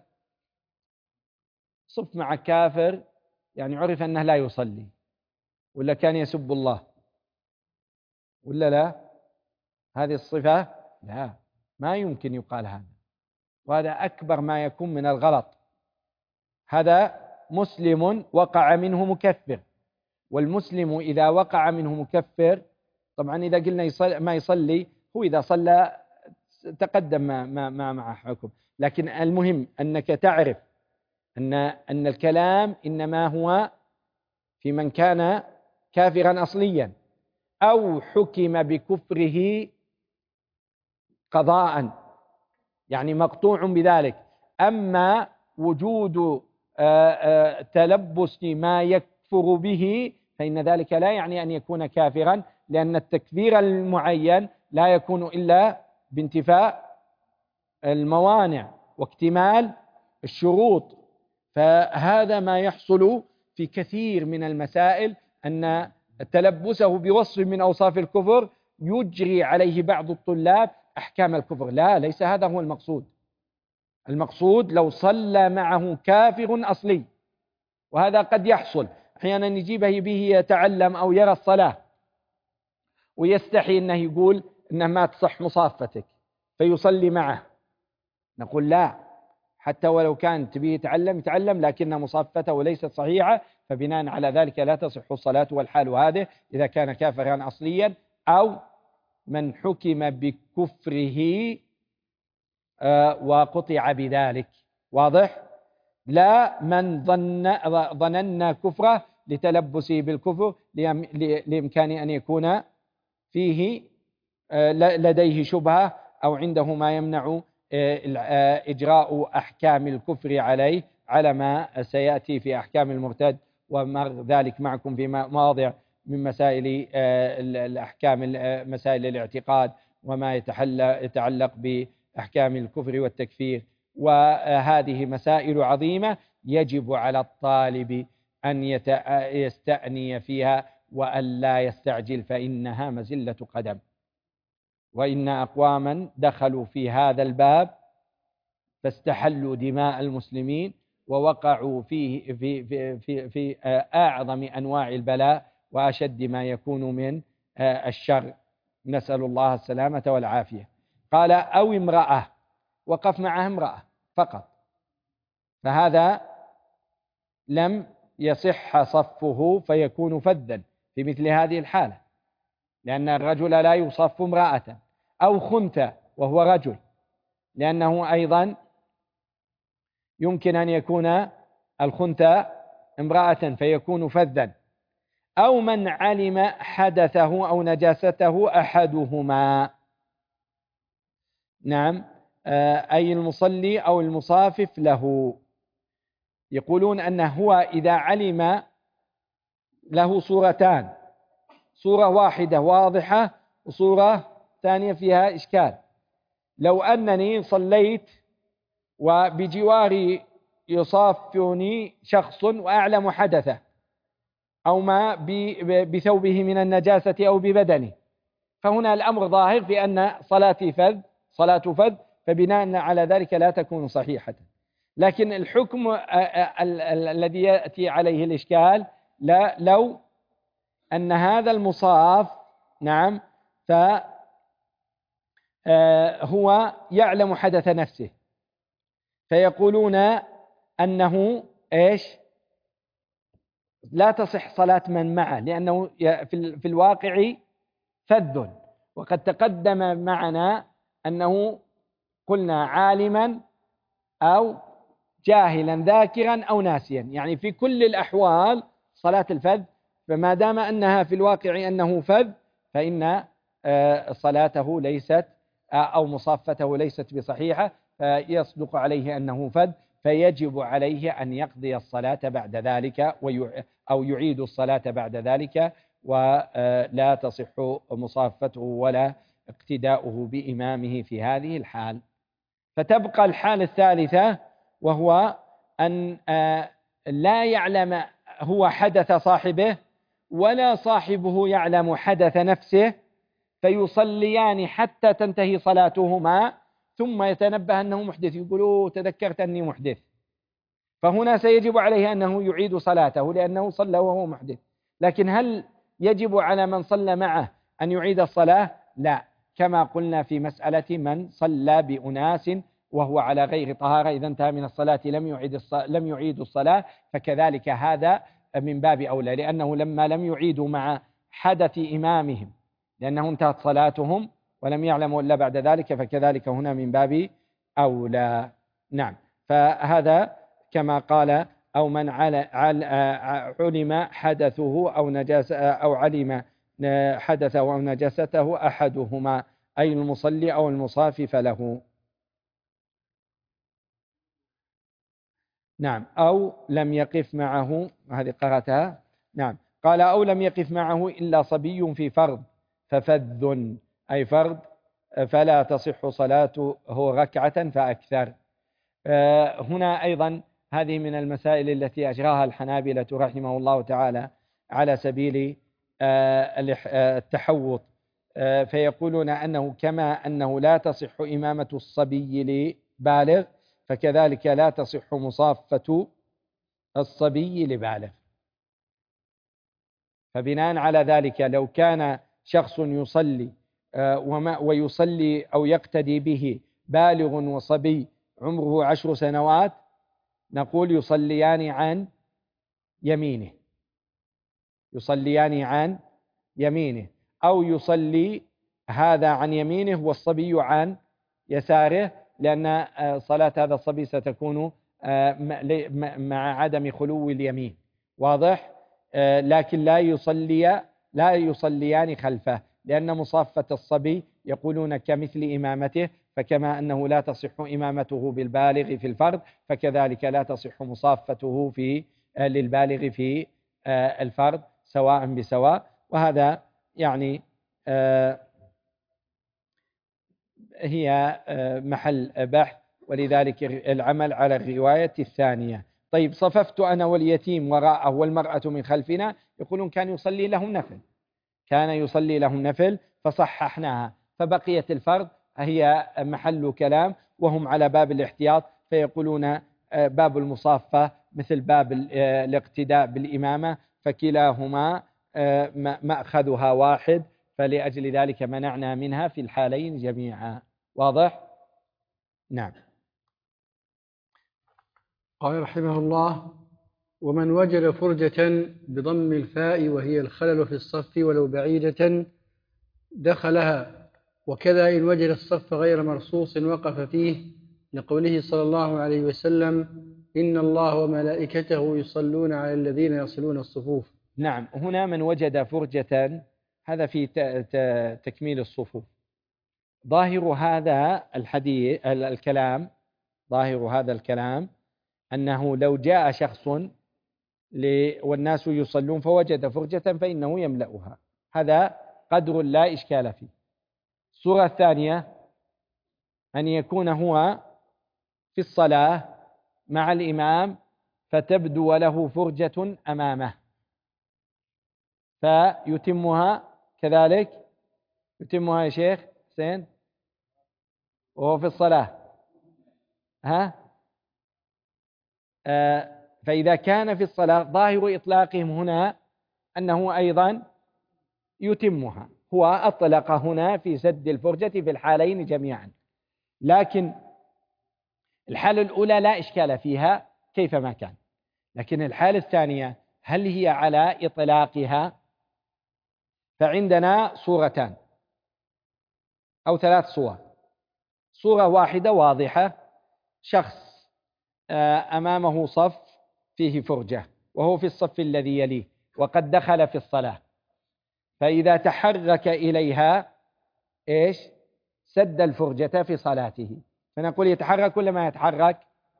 صف مع كافر يعني عرف أنه لا يصلي ولا كان يسب الله ولا لا، هذه الصفة لا، ما يمكن يقال هذا، وهذا أكبر ما يكون من الغلط. هذا مسلم وقع منه مكفر، والمسلم إذا وقع منه مكفر، طبعا إذا قلنا يصلي ما يصلي، هو إذا صلى تقدم ما, ما, ما مع حكم، لكن المهم أنك تعرف أن أن الكلام إنما هو في من كان كافرا أصليا أو حكم بكفره قضاء، يعني مقطوع بذلك. أما وجود تلبس ما يكفر به فإن ذلك لا يعني أن يكون كافرا، لأن التكفير المعين لا يكون إلا بانتفاء الموانع واكتمال الشروط. فهذا ما يحصل في كثير من المسائل، أن تلبسه بوصف من أوصاف الكفر يجري عليه بعض الطلاب أحكام الكفر. لا، ليس هذا هو المقصود. المقصود لو صلى معه كافر أصلي، وهذا قد يحصل أحيانا، يجيبه به يتعلم أو يرى الصلاة ويستحي أنه يقول أنه ما تصح مصافتك فيصلي معه، نقول لا، حتى ولو كان تبيه يتعلم يتعلم، لكن مصافته ليست صحيحة، فبناء على ذلك لا تصح الصلاة. والحال هذه إذا كان كافرا أصليا أو من حكم بكفره وقطع بذلك. واضح؟ لا من ظن ظننا كفره لتلبسه بالكفر لإمكان أن يكون فيه لديه شبهة أو عنده ما يمنع إجراء أحكام الكفر عليه، على ما سيأتي في أحكام المرتد ومر ذلك معكم في مواضع من مسائل الأحكام، مسائل الاعتقاد وما يتعلق بأحكام الكفر والتكفير. وهذه مسائل عظيمة يجب على الطالب أن يستأني فيها وأن لا يستعجل، فإنها مزلة قدم. وإن أقواما دخلوا في هذا الباب فاستحلوا دماء المسلمين ووقعوا فيه في, في, في, في أعظم أنواع البلاء وأشد ما يكون من الشر، نسأل الله السلامة والعافية. قال: أو امرأة، وقف معها امرأة فقط، فهذا لم يصح صفه فيكون فذا في مثل هذه الحالة، لأن الرجل لا يصف امرأة، أو خنثى وهو رجل، لأنه أيضا يمكن أن يكون الخنثى امرأة فيكون فذا، أو من علم حدثه أو نجاسته أحدهما. نعم، أي المصلي أو المصافف له. يقولون أنه هو إذا علم له صورتان، صورة واحدة واضحة وصورة ثانية فيها إشكال. لو أنني صليت وبجواري يصافني شخص وأعلم حدثه أو ما بثوبه من النجاسة أو ببدنه، فهنا الأمر ظاهر في أن صلاتي فذ، صلاة فذ، فبناء على ذلك لا تكون صحيحة. لكن الحكم الذي يأتي عليه الإشكال لا لو أن هذا المصاف نعم فهو يعلم حدث نفسه، فيقولون أنه إيش لا تصح صلاة من معه، لأنه في الواقع فذ. وقد تقدم معنا أنه قلنا عالما أو جاهلا ذاكرا أو ناسيا، يعني في كل الأحوال صلاة الفذ، فما دام أنها في الواقع أنه فذ فإن صلاته ليست أو مصافته ليست بصحيحة، فيصدق عليه أنه فذ، فيجب عليه أن يقضي الصلاة بعد ذلك أو يعيد الصلاة بعد ذلك، ولا تصح مصافته ولا اقتداؤه بإمامه في هذه الحال. فتبقى الحال الثالثة، وهو أن لا يعلم هو حدث صاحبه ولا صاحبه يعلم حدث نفسه، فيصليان حتى تنتهي صلاتهما ثم يتنبه أنه محدث، يقولوا تذكرت أني محدث، فهنا سيجب عليه أنه يعيد صلاته لأنه صلى وهو محدث. لكن هل يجب على من صلى معه أن يعيد الصلاة؟ لا، كما قلنا في مسألة من صلى بأناس وهو على غير طهارة، إذا انتهى من الصلاة لم يعيد لم يعيد الصلاة، فكذلك هذا من باب أولى، لأنه لما لم يعيدوا مع حدث إمامهم لأنه انتهت صلاتهم ولم يعلموا إلا بعد ذلك، فكذلك هنا من باب أولى. نعم، فهذا كما قال أو من علم حدثه أو نجاسة أو علم حدثه أو نجاسته أحدهما، أي المصلي أو المصافي فله. نعم، أو لم يقف معه، هذه قرأتها. نعم، قال أو لم يقف معه إلا صبي في فرض ففذ، أي فرض، فلا تصح صلاته ركعة فأكثر. هنا أيضا هذه من المسائل التي أجراها الحنابلة رحمه الله تعالى على سبيل التحوط، فيقولون أنه كما أنه لا تصح إمامة الصبي لبالغ، فكذلك لا تصح مصافة الصبي لبالغ. فبناء على ذلك لو كان شخص يصلي وما ويصلي أو يقتدي به بالغ وصبي عمره عشر سنوات، نقول يصليان عن يمينه، يصليان عن يمينه، أو يصلي هذا عن يمينه والصبي عن يساره، لأن صلاة هذا الصبي ستكون مع عدم خلو اليمين، واضح؟ لكن لا يصلي لا يصليان خلفه، لأن مصافة الصبي يقولون كمثل إمامته، فكما أنه لا تصح إمامته بالبالغ في الفرض، فكذلك لا تصح مصافته في للبالغ في الفرض سواء بسواء. وهذا يعني هي محل بحث، ولذلك العمل على الرواية الثانية. طيب، صففت أنا واليتيم وراءه والمرأة من خلفنا، يقولون كان يصلي لهم نفل، كان يصلي لهم نفل فصححناها، فبقية الفرض هي محل كلام، وهم على باب الاحتياط، فيقولون باب المصافة مثل باب الاقتداء بالإمامة، فكلاهما مأخذها واحد، فلأجل ذلك منعنا منها في الحالين جميعا. واضح؟ نعم. قال رحمه الله: ومن وجد فرجة بضم الفاء وهي الخلل في الصف ولو بعيدة دخلها، وكذا إن وجد الصف غير مرصوص وقف فيه، لقوله صلى الله عليه وسلم: إن الله وملائكته يصلون على الذين يصلون الصفوف. نعم، هنا من وجد فرجة، هذا في تكميل الصفوف. ظاهر هذا الحديث الكلام ظاهر هذا الكلام أنه لو جاء شخص والناس يصلون فوجد فرجة فإنه يملأها، هذا قدر لا إشكال فيه. الصورة الثانية أن يكون هو في الصلاة مع الإمام فتبدو له فرجة أمامه فيتمها، كذلك يتمها يا شيخ حسين وهو في الصلاة. ها آه فإذا كان في الصلاة ظاهر إطلاقهم هنا أنه أيضا يتمها، هو أطلق هنا في سد الفرجة في الحالين جميعا، لكن الحالة الأولى لا إشكال فيها كيفما كان، لكن الحالة الثانية هل هي على إطلاقها؟ فعندنا صورتان أو ثلاث صور. صورة واحدة واضحة، شخص أمامه صف فيه فرجة وهو في الصف الذي يليه وقد دخل في الصلاة، فإذا تحرك إليها إيش؟ سد الفرجة في صلاته. فنقول يتحرك ولا ما يتحرك؟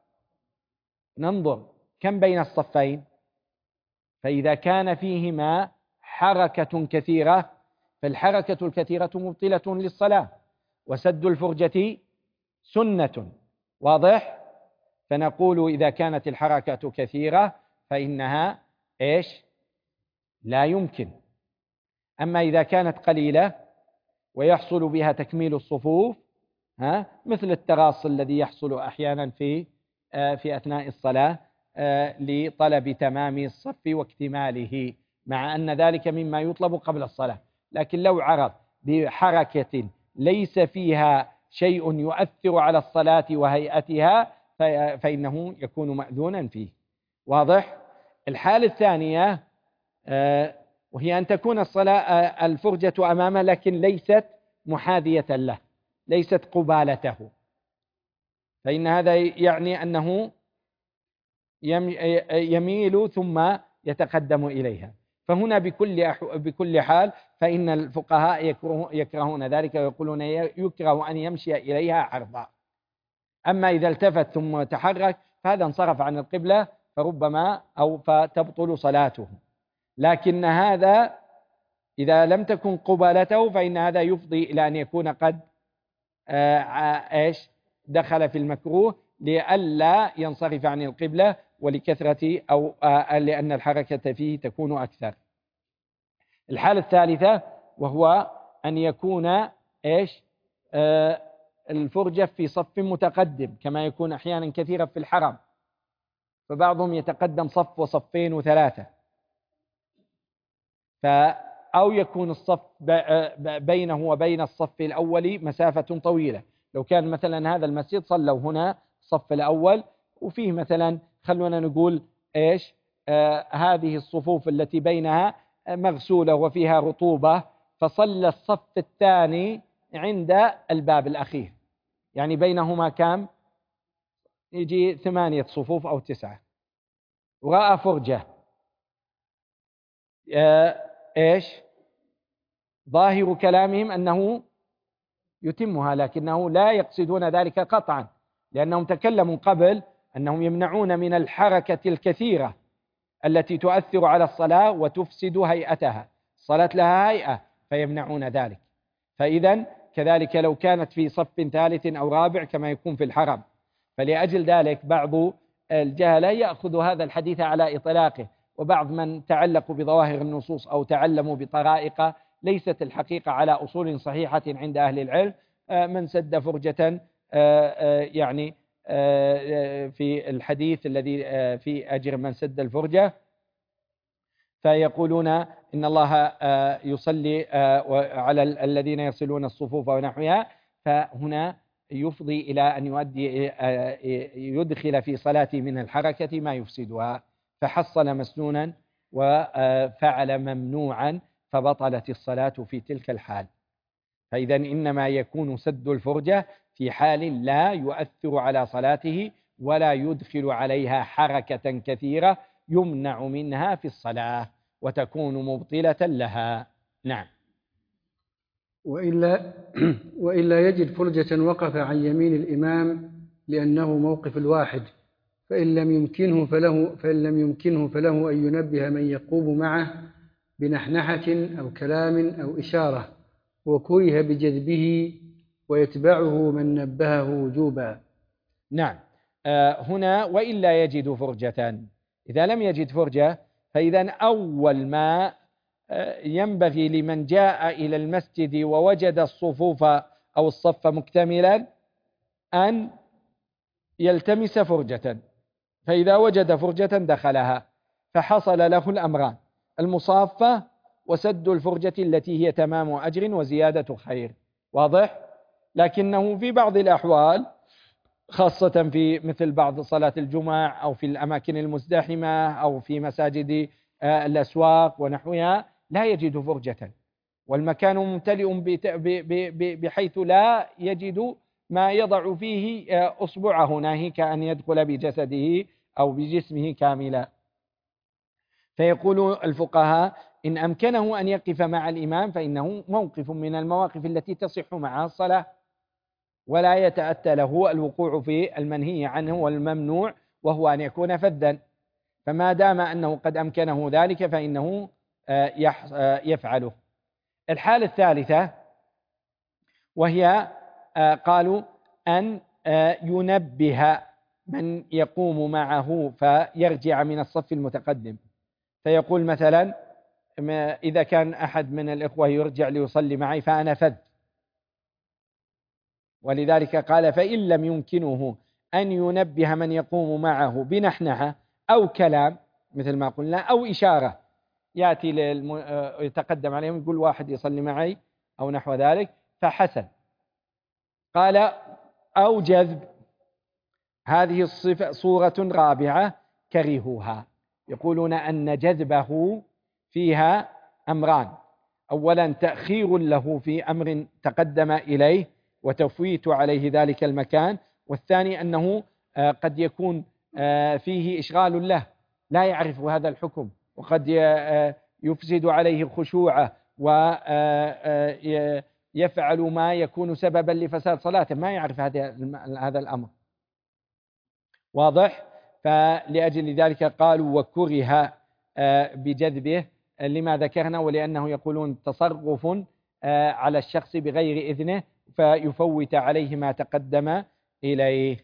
ننظر كم بين الصفين، فإذا كان فيهما حركة كثيرة فالحركة الكثيرة مبطلة للصلاة، وسد الفرجة سنة، واضح؟ فنقول إذا كانت الحركة كثيرة فإنها إيش؟ لا يمكن. أما إذا كانت قليلة ويحصل بها تكميل الصفوف، ها مثل التراص الذي يحصل أحيانا في آه في أثناء الصلاة آه لطلب تمام الصف واكتماله، مع أن ذلك مما يطلب قبل الصلاة، لكن لو عرض بحركة ليس فيها شيء يؤثر على الصلاة وهيئتها فإنه يكون مأذونا فيه، واضح؟ الحالة الثانية آه وهي أن تكون الصلاة آه الفرجة أمامه لكن ليست محاذية له، ليست قبالته، فإن هذا يعني أنه يميل ثم يتقدم إليها، فهنا بكل بكل حال فإن الفقهاء يكرهون ذلك ويقولون يكره أن يمشي إليها عرضا. أما إذا التفت ثم تحرك فهذا انصرف عن القبلة فربما أو فتبطل صلاته، لكن هذا إذا لم تكن قبالته فإن هذا يفضي إلى أن يكون قد آه إيش دخل في المكروه لئلا ينصرف عن القبلة ولكثرة أو آه لأن الحركة فيه تكون أكثر. الحالة الثالثة وهو أن يكون إيش آه الفرجة في صف متقدم كما يكون أحيانا كثيرا في الحرم، فبعضهم يتقدم صف وصفين وثلاثة، ف أو يكون الصف بينه وبين الصف الأول مسافة طويلة. لو كان مثلا هذا المسجد صلوا هنا الصف الأول وفيه مثلا خلونا نقول إيش آه هذه الصفوف التي بينها مغسولة وفيها رطوبة، فصلى الصف الثاني عند الباب الأخير، يعني بينهما كام؟ يجي ثمانية صفوف أو تسعة، ورأى فرجة آه إيش ظاهر كلامهم أنه يتمها، لكنه لا يقصدون ذلك قطعا، لأنهم تكلموا قبل أنهم يمنعون من الحركة الكثيرة التي تؤثر على الصلاة وتفسد هيئتها، الصلاة لها هيئة فيمنعون ذلك. فإذا كذلك لو كانت في صف ثالث أو رابع كما يكون في الحرم، فلأجل ذلك بعض الجهلة يأخذ هذا الحديث على إطلاقه، وبعض من تعلقوا بظواهر النصوص أو تعلموا بطرائق ليست الحقيقة على أصول صحيحة عند أهل العلم، من سد فرجة يعني في الحديث الذي في أجر من سد الفرجة، فيقولون إن الله يصلي على الذين يصلون الصفوف ونحوها، فهنا يفضي إلى أن يؤدي يدخل في صلاته من الحركة ما يفسدها، فحصل مسنونا وفعل ممنوعا فبطلت الصلاة في تلك الحال. فإذا إنما يكون سد الفرجة في حال لا يؤثر على صلاته ولا يدخل عليها حركة كثيرة يمنع منها في الصلاة وتكون مبطلة لها. نعم. وإلا, وإلا يجد فرجة وقف عن يمين الإمام لأنه موقف الواحد فإن لم يمكنه فله فإن لم يمكنه فله أن ينبه من يقوم معه بنحنحة أو كلام أو إشارة، وكره بجذبه ويتبعه من نبهه وجوبا. نعم. آه هنا وإلا يجد فرجة، إذا لم يجد فرجة فإذا أول ما آه ينبغي لمن جاء إلى المسجد ووجد الصفوف أو الصف مكتملا أن يلتمس فرجة، فإذا وجد فرجة دخلها، فحصل له الأمران: المصافة وسد الفرجة التي هي تمام أجر وزيادة خير. واضح؟ لكنه في بعض الأحوال، خاصة في مثل بعض صلاة الجمعة أو في الأماكن المزدحمة أو في مساجد الأسواق ونحوها، لا يجد فرجة، والمكان ممتلئ بحيث لا يجد ما يضع فيه أصبعه، ناهيك أن يدخل بجسده أو بجسمه كاملا. فيقول الفقهاء: إن أمكنه أن يقف مع الإمام فإنه موقف من المواقف التي تصح معها الصلاة، ولا يتأتى له الوقوع في المنهي عنه والممنوع، وهو أن يكون فذا. فما دام أنه قد أمكنه ذلك فإنه يفعله. الحالة الثالثة وهي قالوا أن ينبه من يقوم معه فيرجع من الصف المتقدم، فيقول مثلا: إذا كان أحد من الإخوة يرجع ليصلي معي فأنا فذ، ولذلك قال: فإن لم يمكنه أن ينبه من يقوم معه بنحنحة أو كلام مثل ما قلنا أو إشارة، يأتي للم... يتقدم عليهم يقول: واحد يصلي معي أو نحو ذلك، فحسن. قال: أو جذب، هذه الصفة صورة رابعة كرهوها، يقولون أن جذبه فيها أمران: أولا تأخير له في أمر تقدم إليه وتفويت عليه ذلك المكان، والثاني أنه قد يكون فيه إشغال له لا يعرف هذا الحكم، وقد يفسد عليه خشوعه ويفعل ما يكون سببا لفساد صلاته، ما يعرف هذا الأمر. واضح؟ فلأجل ذلك قالوا: وكره بجذبه لما ذكرنا، ولأنه يقولون تصرف على الشخص بغير إذنه فيفوت عليه ما تقدم إليه،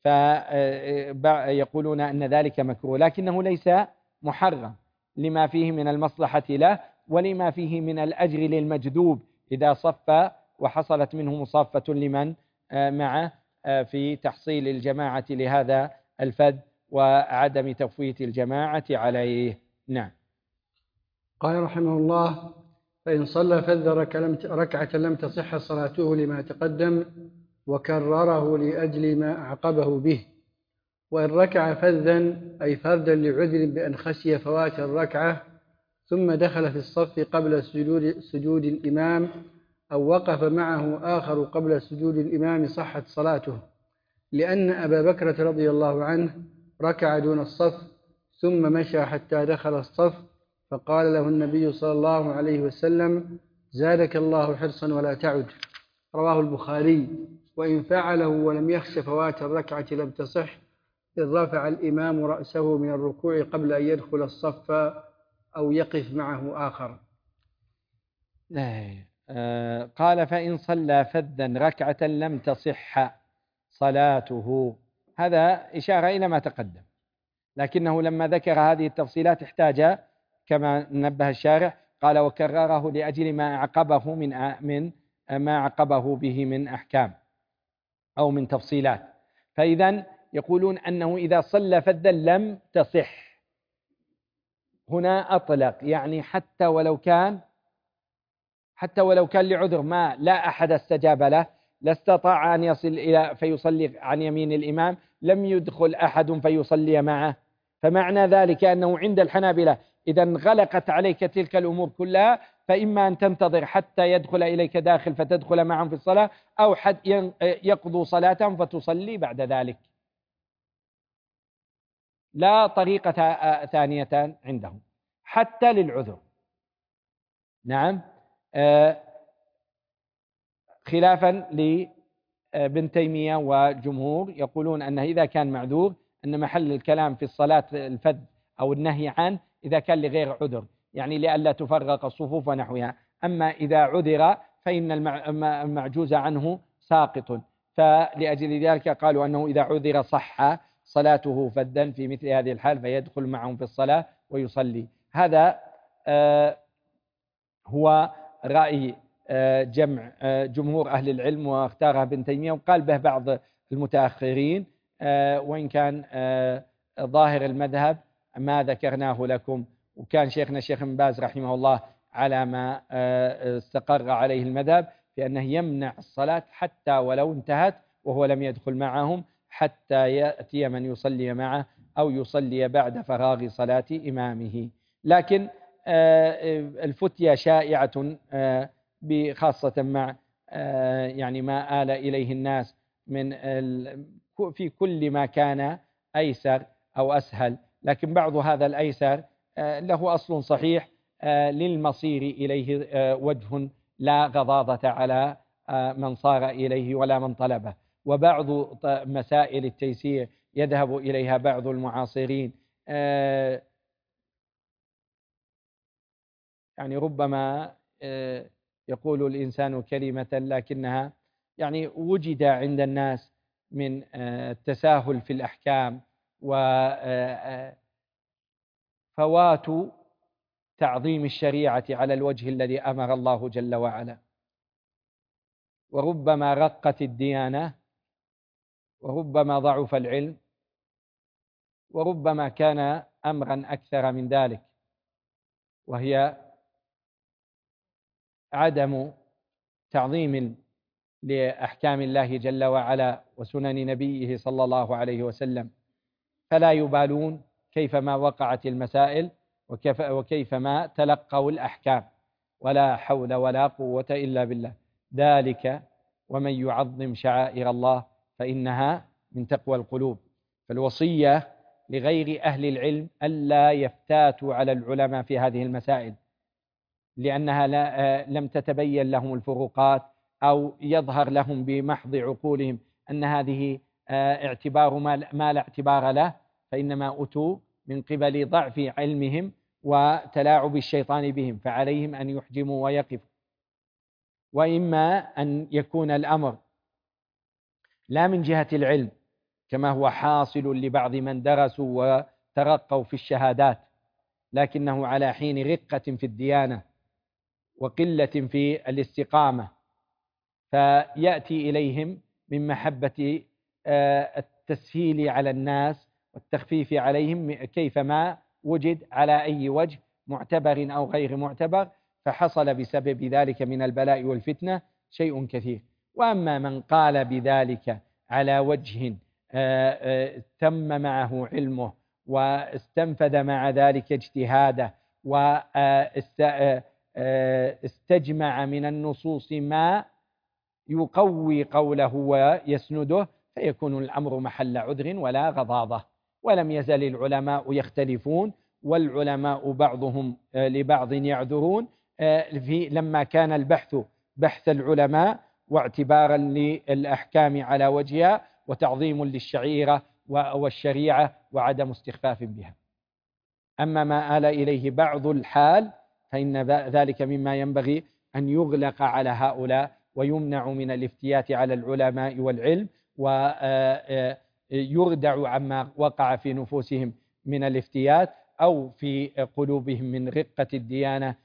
فيقولون أن ذلك مكروه، لكنه ليس محرم لما فيه من المصلحة له ولما فيه من الأجر للمجذوب إذا صف وحصلت منه مصافة لمن معه في تحصيل الجماعة لهذا الفذ وعدم تفويت الجماعة عليه. نعم. قال رحمه الله: فإن صلى فذ ركعة لم تصح صلاته لما تقدم وكرره لأجل ما أعقبه به. وإن ركع فذا أي فردا لعذر بأن خشي فوات الركعة ثم دخل في الصف قبل سجود, سجود الإمام أو وقف معه آخر قبل سجود الإمام صحت صلاته، لأن أبا بكر رضي الله عنه ركع دون الصف ثم مشى حتى دخل الصف، فقال له النبي صلى الله عليه وسلم: زادك الله حرصا ولا تعد. رواه البخاري. وإن فعله ولم يخش فوات الركعة لم تصح، إذ رفع الإمام رأسه من الركوع قبل أن يدخل الصف أو يقف معه آخر. آه قال: فإن صلى فذا ركعة لم تصح صلاته، هذا إشارة إلى ما تقدم، لكنه لما ذكر هذه التفصيلات احتاج كما نبه الشارح، قال: وكرره لأجل ما أعقبه من من ما أعقبه به من أحكام أو من تفصيلات. فإذا يقولون أنه إذا صلى فذا لم تصح، هنا أطلق، يعني حتى ولو كان حتى ولو كان لعذر ما لا أحد استجاب له، لا استطاع أن يصل إلى فيصلي عن يمين الإمام، لم يدخل أحد فيصلي معه. فمعنى ذلك أنه عند الحنابلة إذا انغلقت عليك تلك الأمور كلها، فإما أن تنتظر حتى يدخل إليك داخل فتدخل معهم في الصلاة، أو حد يقضوا صلاتهم فتصلي بعد ذلك، لا طريقة ثانية عندهم حتى للعذر. نعم. خلافا لابن تيمية وجمهور يقولون أنه إذا كان معذور أن محل الكلام في الصلاة الفذ أو النهي عنه إذا كان لغير عذر، يعني لئلا تفرق الصفوف ونحوها. أما إذا عذر فإن المعجوز عنه ساقط، فلأجل ذلك قالوا أنه إذا عذر صح صلاته فذا في مثل هذه الحال، فيدخل معهم في الصلاة ويصلي. هذا آه هو رأي آه جمع آه جمهور أهل العلم، واختارها ابن تيمية وقال به بعض المتأخرين، آه وإن كان آه ظاهر المذهب ما ذكرناه لكم، وكان شيخنا الشيخ ابن باز رحمه الله على ما آه استقر عليه المذهب في أنه يمنع الصلاة حتى ولو انتهت وهو لم يدخل معهم، حتى يأتي من يصلي معه أو يصلي بعد فراغ صلاة إمامه. لكن الفتية شائعة خاصة مع يعني ما آل إليه الناس من في كل ما كان أيسر أو أسهل، لكن بعض هذا الأيسر له أصل صحيح للمصير إليه وجه لا غضاضة على من صار إليه ولا من طلبه. وبعض مسائل التيسير يذهب إليها بعض المعاصرين، يعني ربما يقول الإنسان كلمة لكنها يعني وجد عند الناس من التساهل في الأحكام وفوات تعظيم الشريعة على الوجه الذي أمر الله جل وعلا، وربما رقت الديانة، وربما ضعف العلم، وربما كان أمرا أكثر من ذلك، وهي عدم تعظيم لأحكام الله جل وعلا وسنن نبيه صلى الله عليه وسلم، فلا يبالون كيفما وقعت المسائل وكيف وكيفما تلقوا الأحكام، ولا حول ولا قوة إلا بالله. ذلك ومن يعظم شعائر الله فإنها من تقوى القلوب. فالوصية لغير أهل العلم ألا يفتاتوا على العلماء في هذه المسائل، لأنها لا لم تتبين لهم الفروقات، أو يظهر لهم بمحض عقولهم أن هذه اعتبار ما لا اعتبار له، فإنما أتوا من قبل ضعف علمهم وتلاعب الشيطان بهم، فعليهم أن يحجموا ويقفوا. وإما أن يكون الأمر لا من جهة العلم كما هو حاصل لبعض من درسوا وترقوا في الشهادات، لكنه على حين رقة في الديانة وقلة في الاستقامة، فيأتي إليهم من محبة التسهيل على الناس والتخفيف عليهم كيفما وجد على أي وجه معتبر أو غير معتبر، فحصل بسبب ذلك من البلاء والفتنة شيء كثير. وأما من قال بذلك على وجه تم معه علمه واستنفذ مع ذلك اجتهاده واستجمع من النصوص ما يقوي قوله ويسنده، فيكون الأمر محل عذر ولا غضاضة. ولم يزل العلماء يختلفون، والعلماء بعضهم لبعض يعذرون، في لما كان البحث بحث العلماء واعتبارا للأحكام على وجهها وتعظيم للشعيرة والشريعة وعدم استخفاف بها. أما ما آل إليه بعض الحال فإن ذلك مما ينبغي أن يغلق على هؤلاء ويمنع من الافتيات على العلماء والعلم، ويردع عما وقع في نفوسهم من الافتيات أو في قلوبهم من رقة الديانة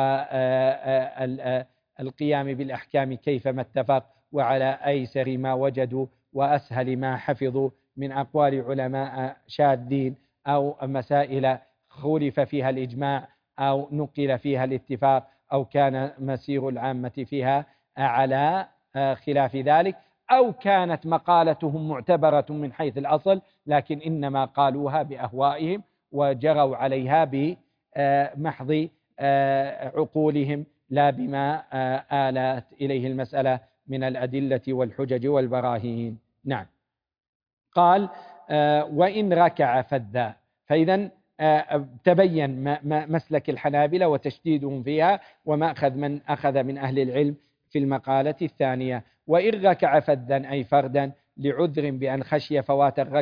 والقيام بالأحكام كيفما اتفق وعلى أيسر ما وجدوا وأسهل ما حفظوا من أقوال علماء شاذين أو مسائل خولف فيها الإجماع أو نقل فيها الاتفاق أو كان مسير العامة فيها على خلاف ذلك، أو كانت مقالتهم معتبرة من حيث الأصل لكن إنما قالوها بأهوائهم وجروا عليها بمحض عقولهم لا بما آلت إليه المسألة من الأدلة والحجج والبراهين. نعم. قال وإن ركع فذا، فإذا تبين مسلك الحنابلة وتشديدهم فيها ومأخذ من أخذ من أهل العلم في المقالة الثانية. وإن ركع فذا أي فردا لعذر بأن خشي فوات الركعة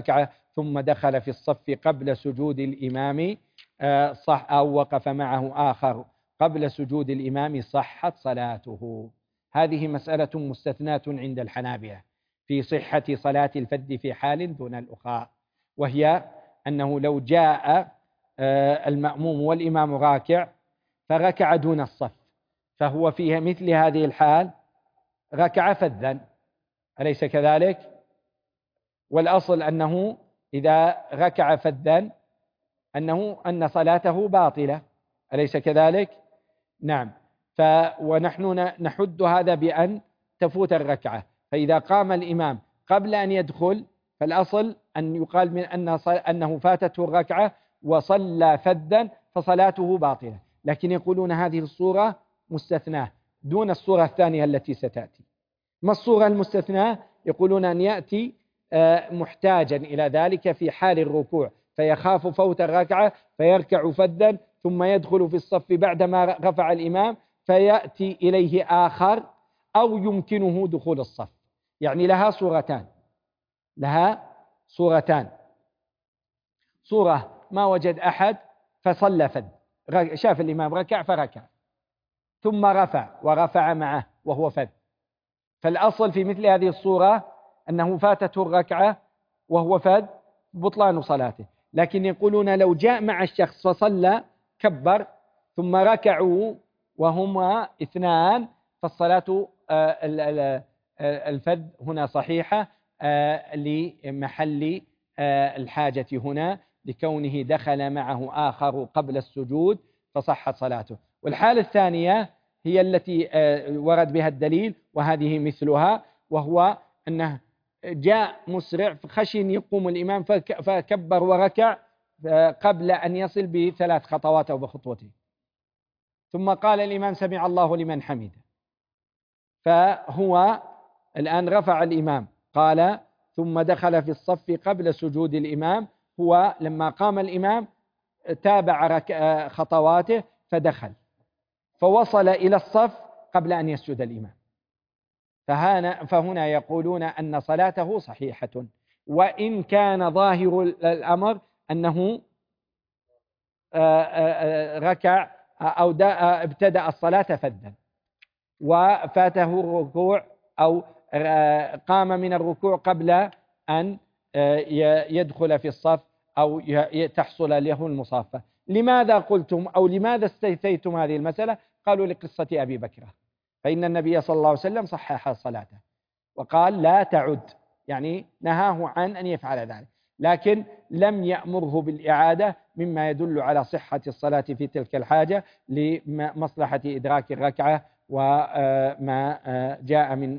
ثم دخل في الصف قبل سجود الإمام صح، أو وقف معه آخر قبل سجود الإمام صحت صلاته. هذه مسألة مستثناة عند الحنابلة في صحة صلاة الفذ في حال دون الأخرى، وهي أنه لو جاء المأموم والإمام راكع فركع دون الصف، فهو في مثل هذه الحال ركع فذا، أليس كذلك؟ والأصل أنه إذا ركع فذا أنه أن صلاته باطلة، أليس كذلك؟ نعم. ف ونحن نحد هذا بأن تفوت الركعة، فإذا قام الإمام قبل أن يدخل فالأصل أن يقال من أن أنه فاتته الركعة وصلى فذا فصلاته باطلة، لكن يقولون هذه الصورة مستثناة دون الصورة الثانية التي ستأتي. ما الصورة المستثناة؟ يقولون أن يأتي محتاجا إلى ذلك في حال الركوع فيخاف فوت الركعة فيركع فذا ثم يدخل في الصف بعدما رفع الإمام فيأتي إليه آخر، أو يمكنه دخول الصف. يعني لها صورتان، لها صورتان: صورة ما وجد أحد فصلى فذ، شاف الإمام ركع فركع ثم رفع ورفع معه وهو فذ، فالأصل في مثل هذه الصورة أنه فاتته الركعة وهو فذ بطلان صلاته. لكن يقولون لو جاء مع الشخص فصلى كبر ثم ركعوا وهما اثنان فالصلاة الفذ هنا صحيحة لمحل الحاجة هنا، لكونه دخل معه آخر قبل السجود فصحت صلاته. والحالة الثانية هي التي ورد بها الدليل وهذه مثلها، وهو أنه جاء مسرع فخشي أن يقوم الإمام فكبر وركع قبل أن يصل بثلاث خطوات أو بخطوته، ثم قال الإمام سمع الله لمن حمده، فهو الآن رفع الإمام قال ثم دخل في الصف قبل سجود الإمام، هو لما قام الإمام تابع خطواته فدخل فوصل إلى الصف قبل أن يسجد الإمام، فهنا, فهنا يقولون أن صلاته صحيحة، وإن كان ظاهر الأمر أنه ركع أو ابتدأ الصلاة فذا وفاته الركوع أو قام من الركوع قبل أن يدخل في الصف أو تحصل له المصافة. لماذا قلتم أو لماذا استثيتم هذه المسألة؟ قالوا لقصة أبي بكر، فإن النبي صلى الله عليه وسلم صحح صلاته وقال لا تعد، يعني نهاه عن أن يفعل ذلك، لكن لم يأمره بالإعادة، مما يدل على صحة الصلاة في تلك الحاجة لمصلحة إدراك الركعة وما جاء من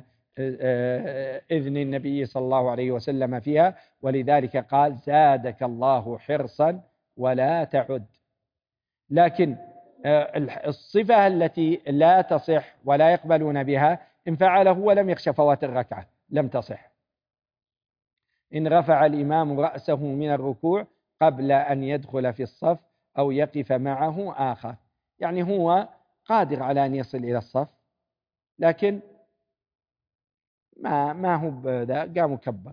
إذن النبي صلى الله عليه وسلم فيها، ولذلك قال زادك الله حرصا ولا تعد. لكن الصفة التي لا تصح ولا يقبلون بها إن فعله ولم يخش فوات الركعة لم تصح. إن رفع الإمام رأسه من الركوع قبل أن يدخل في الصف أو يقف معه آخر، يعني هو قادر على أن يصل إلى الصف لكن ما ما هو بذا قام كبر،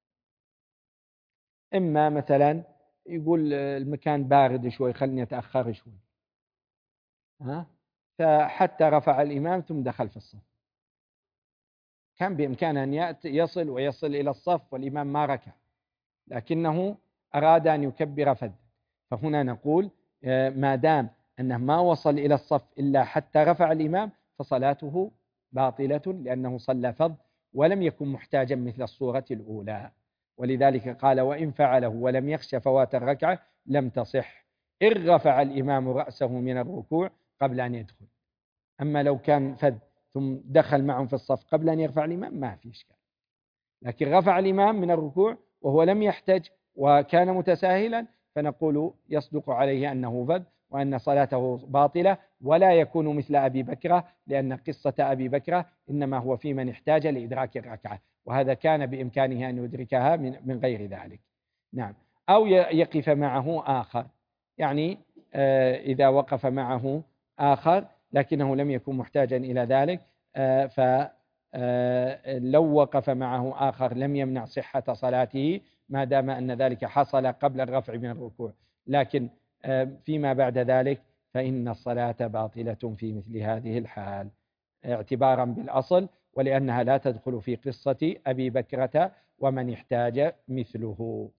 إما مثلا يقول المكان بارد شوي خلني أتأخر شوي، ها فحتى رفع الإمام ثم دخل في الصف، كان بإمكانه أن يأتي يصل ويصل إلى الصف والإمام ما ركع، لكنه أراد أن يكبر فذ. فهنا نقول ما دام أنه ما وصل إلى الصف إلا حتى رفع الإمام فصلاته باطلة، لأنه صلى فذ ولم يكن محتاجا مثل الصورة الأولى. ولذلك قال وإن فعله ولم يخش فوات الركعة لم تصح إن رفع الإمام رأسه من الركوع قبل أن يدخل. أما لو كان فذ ثم دخل معهم في الصف قبل أن يرفع الإمام ما في إشكال، لكن رفع الإمام من الركوع وهو لم يحتج وكان متساهلا فنقول يصدق عليه أنه فذ وأن صلاته باطلة، ولا يكون مثل أبي بكر، لأن قصة أبي بكر إنما هو في من احتاج لإدراك الركعة، وهذا كان بإمكانه أن يدركها من غير ذلك. نعم. أو يقف معه آخر، يعني إذا وقف معه آخر لكنه لم يكن محتاجا إلى ذلك، فلو وقف معه آخر لم يمنع صحة صلاته، ما دام أن ذلك حصل قبل الرفع من الركوع، لكن فيما بعد ذلك فإن الصلاة باطلة في مثل هذه الحال اعتبارا بالأصل، ولأنها لا تدخل في قصة أبي بكرة ومن احتاج مثله.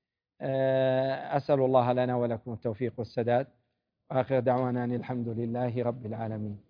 أسأل الله لنا ولكم التوفيق والسداد، وآخر دعوانا أن الحمد لله رب العالمين.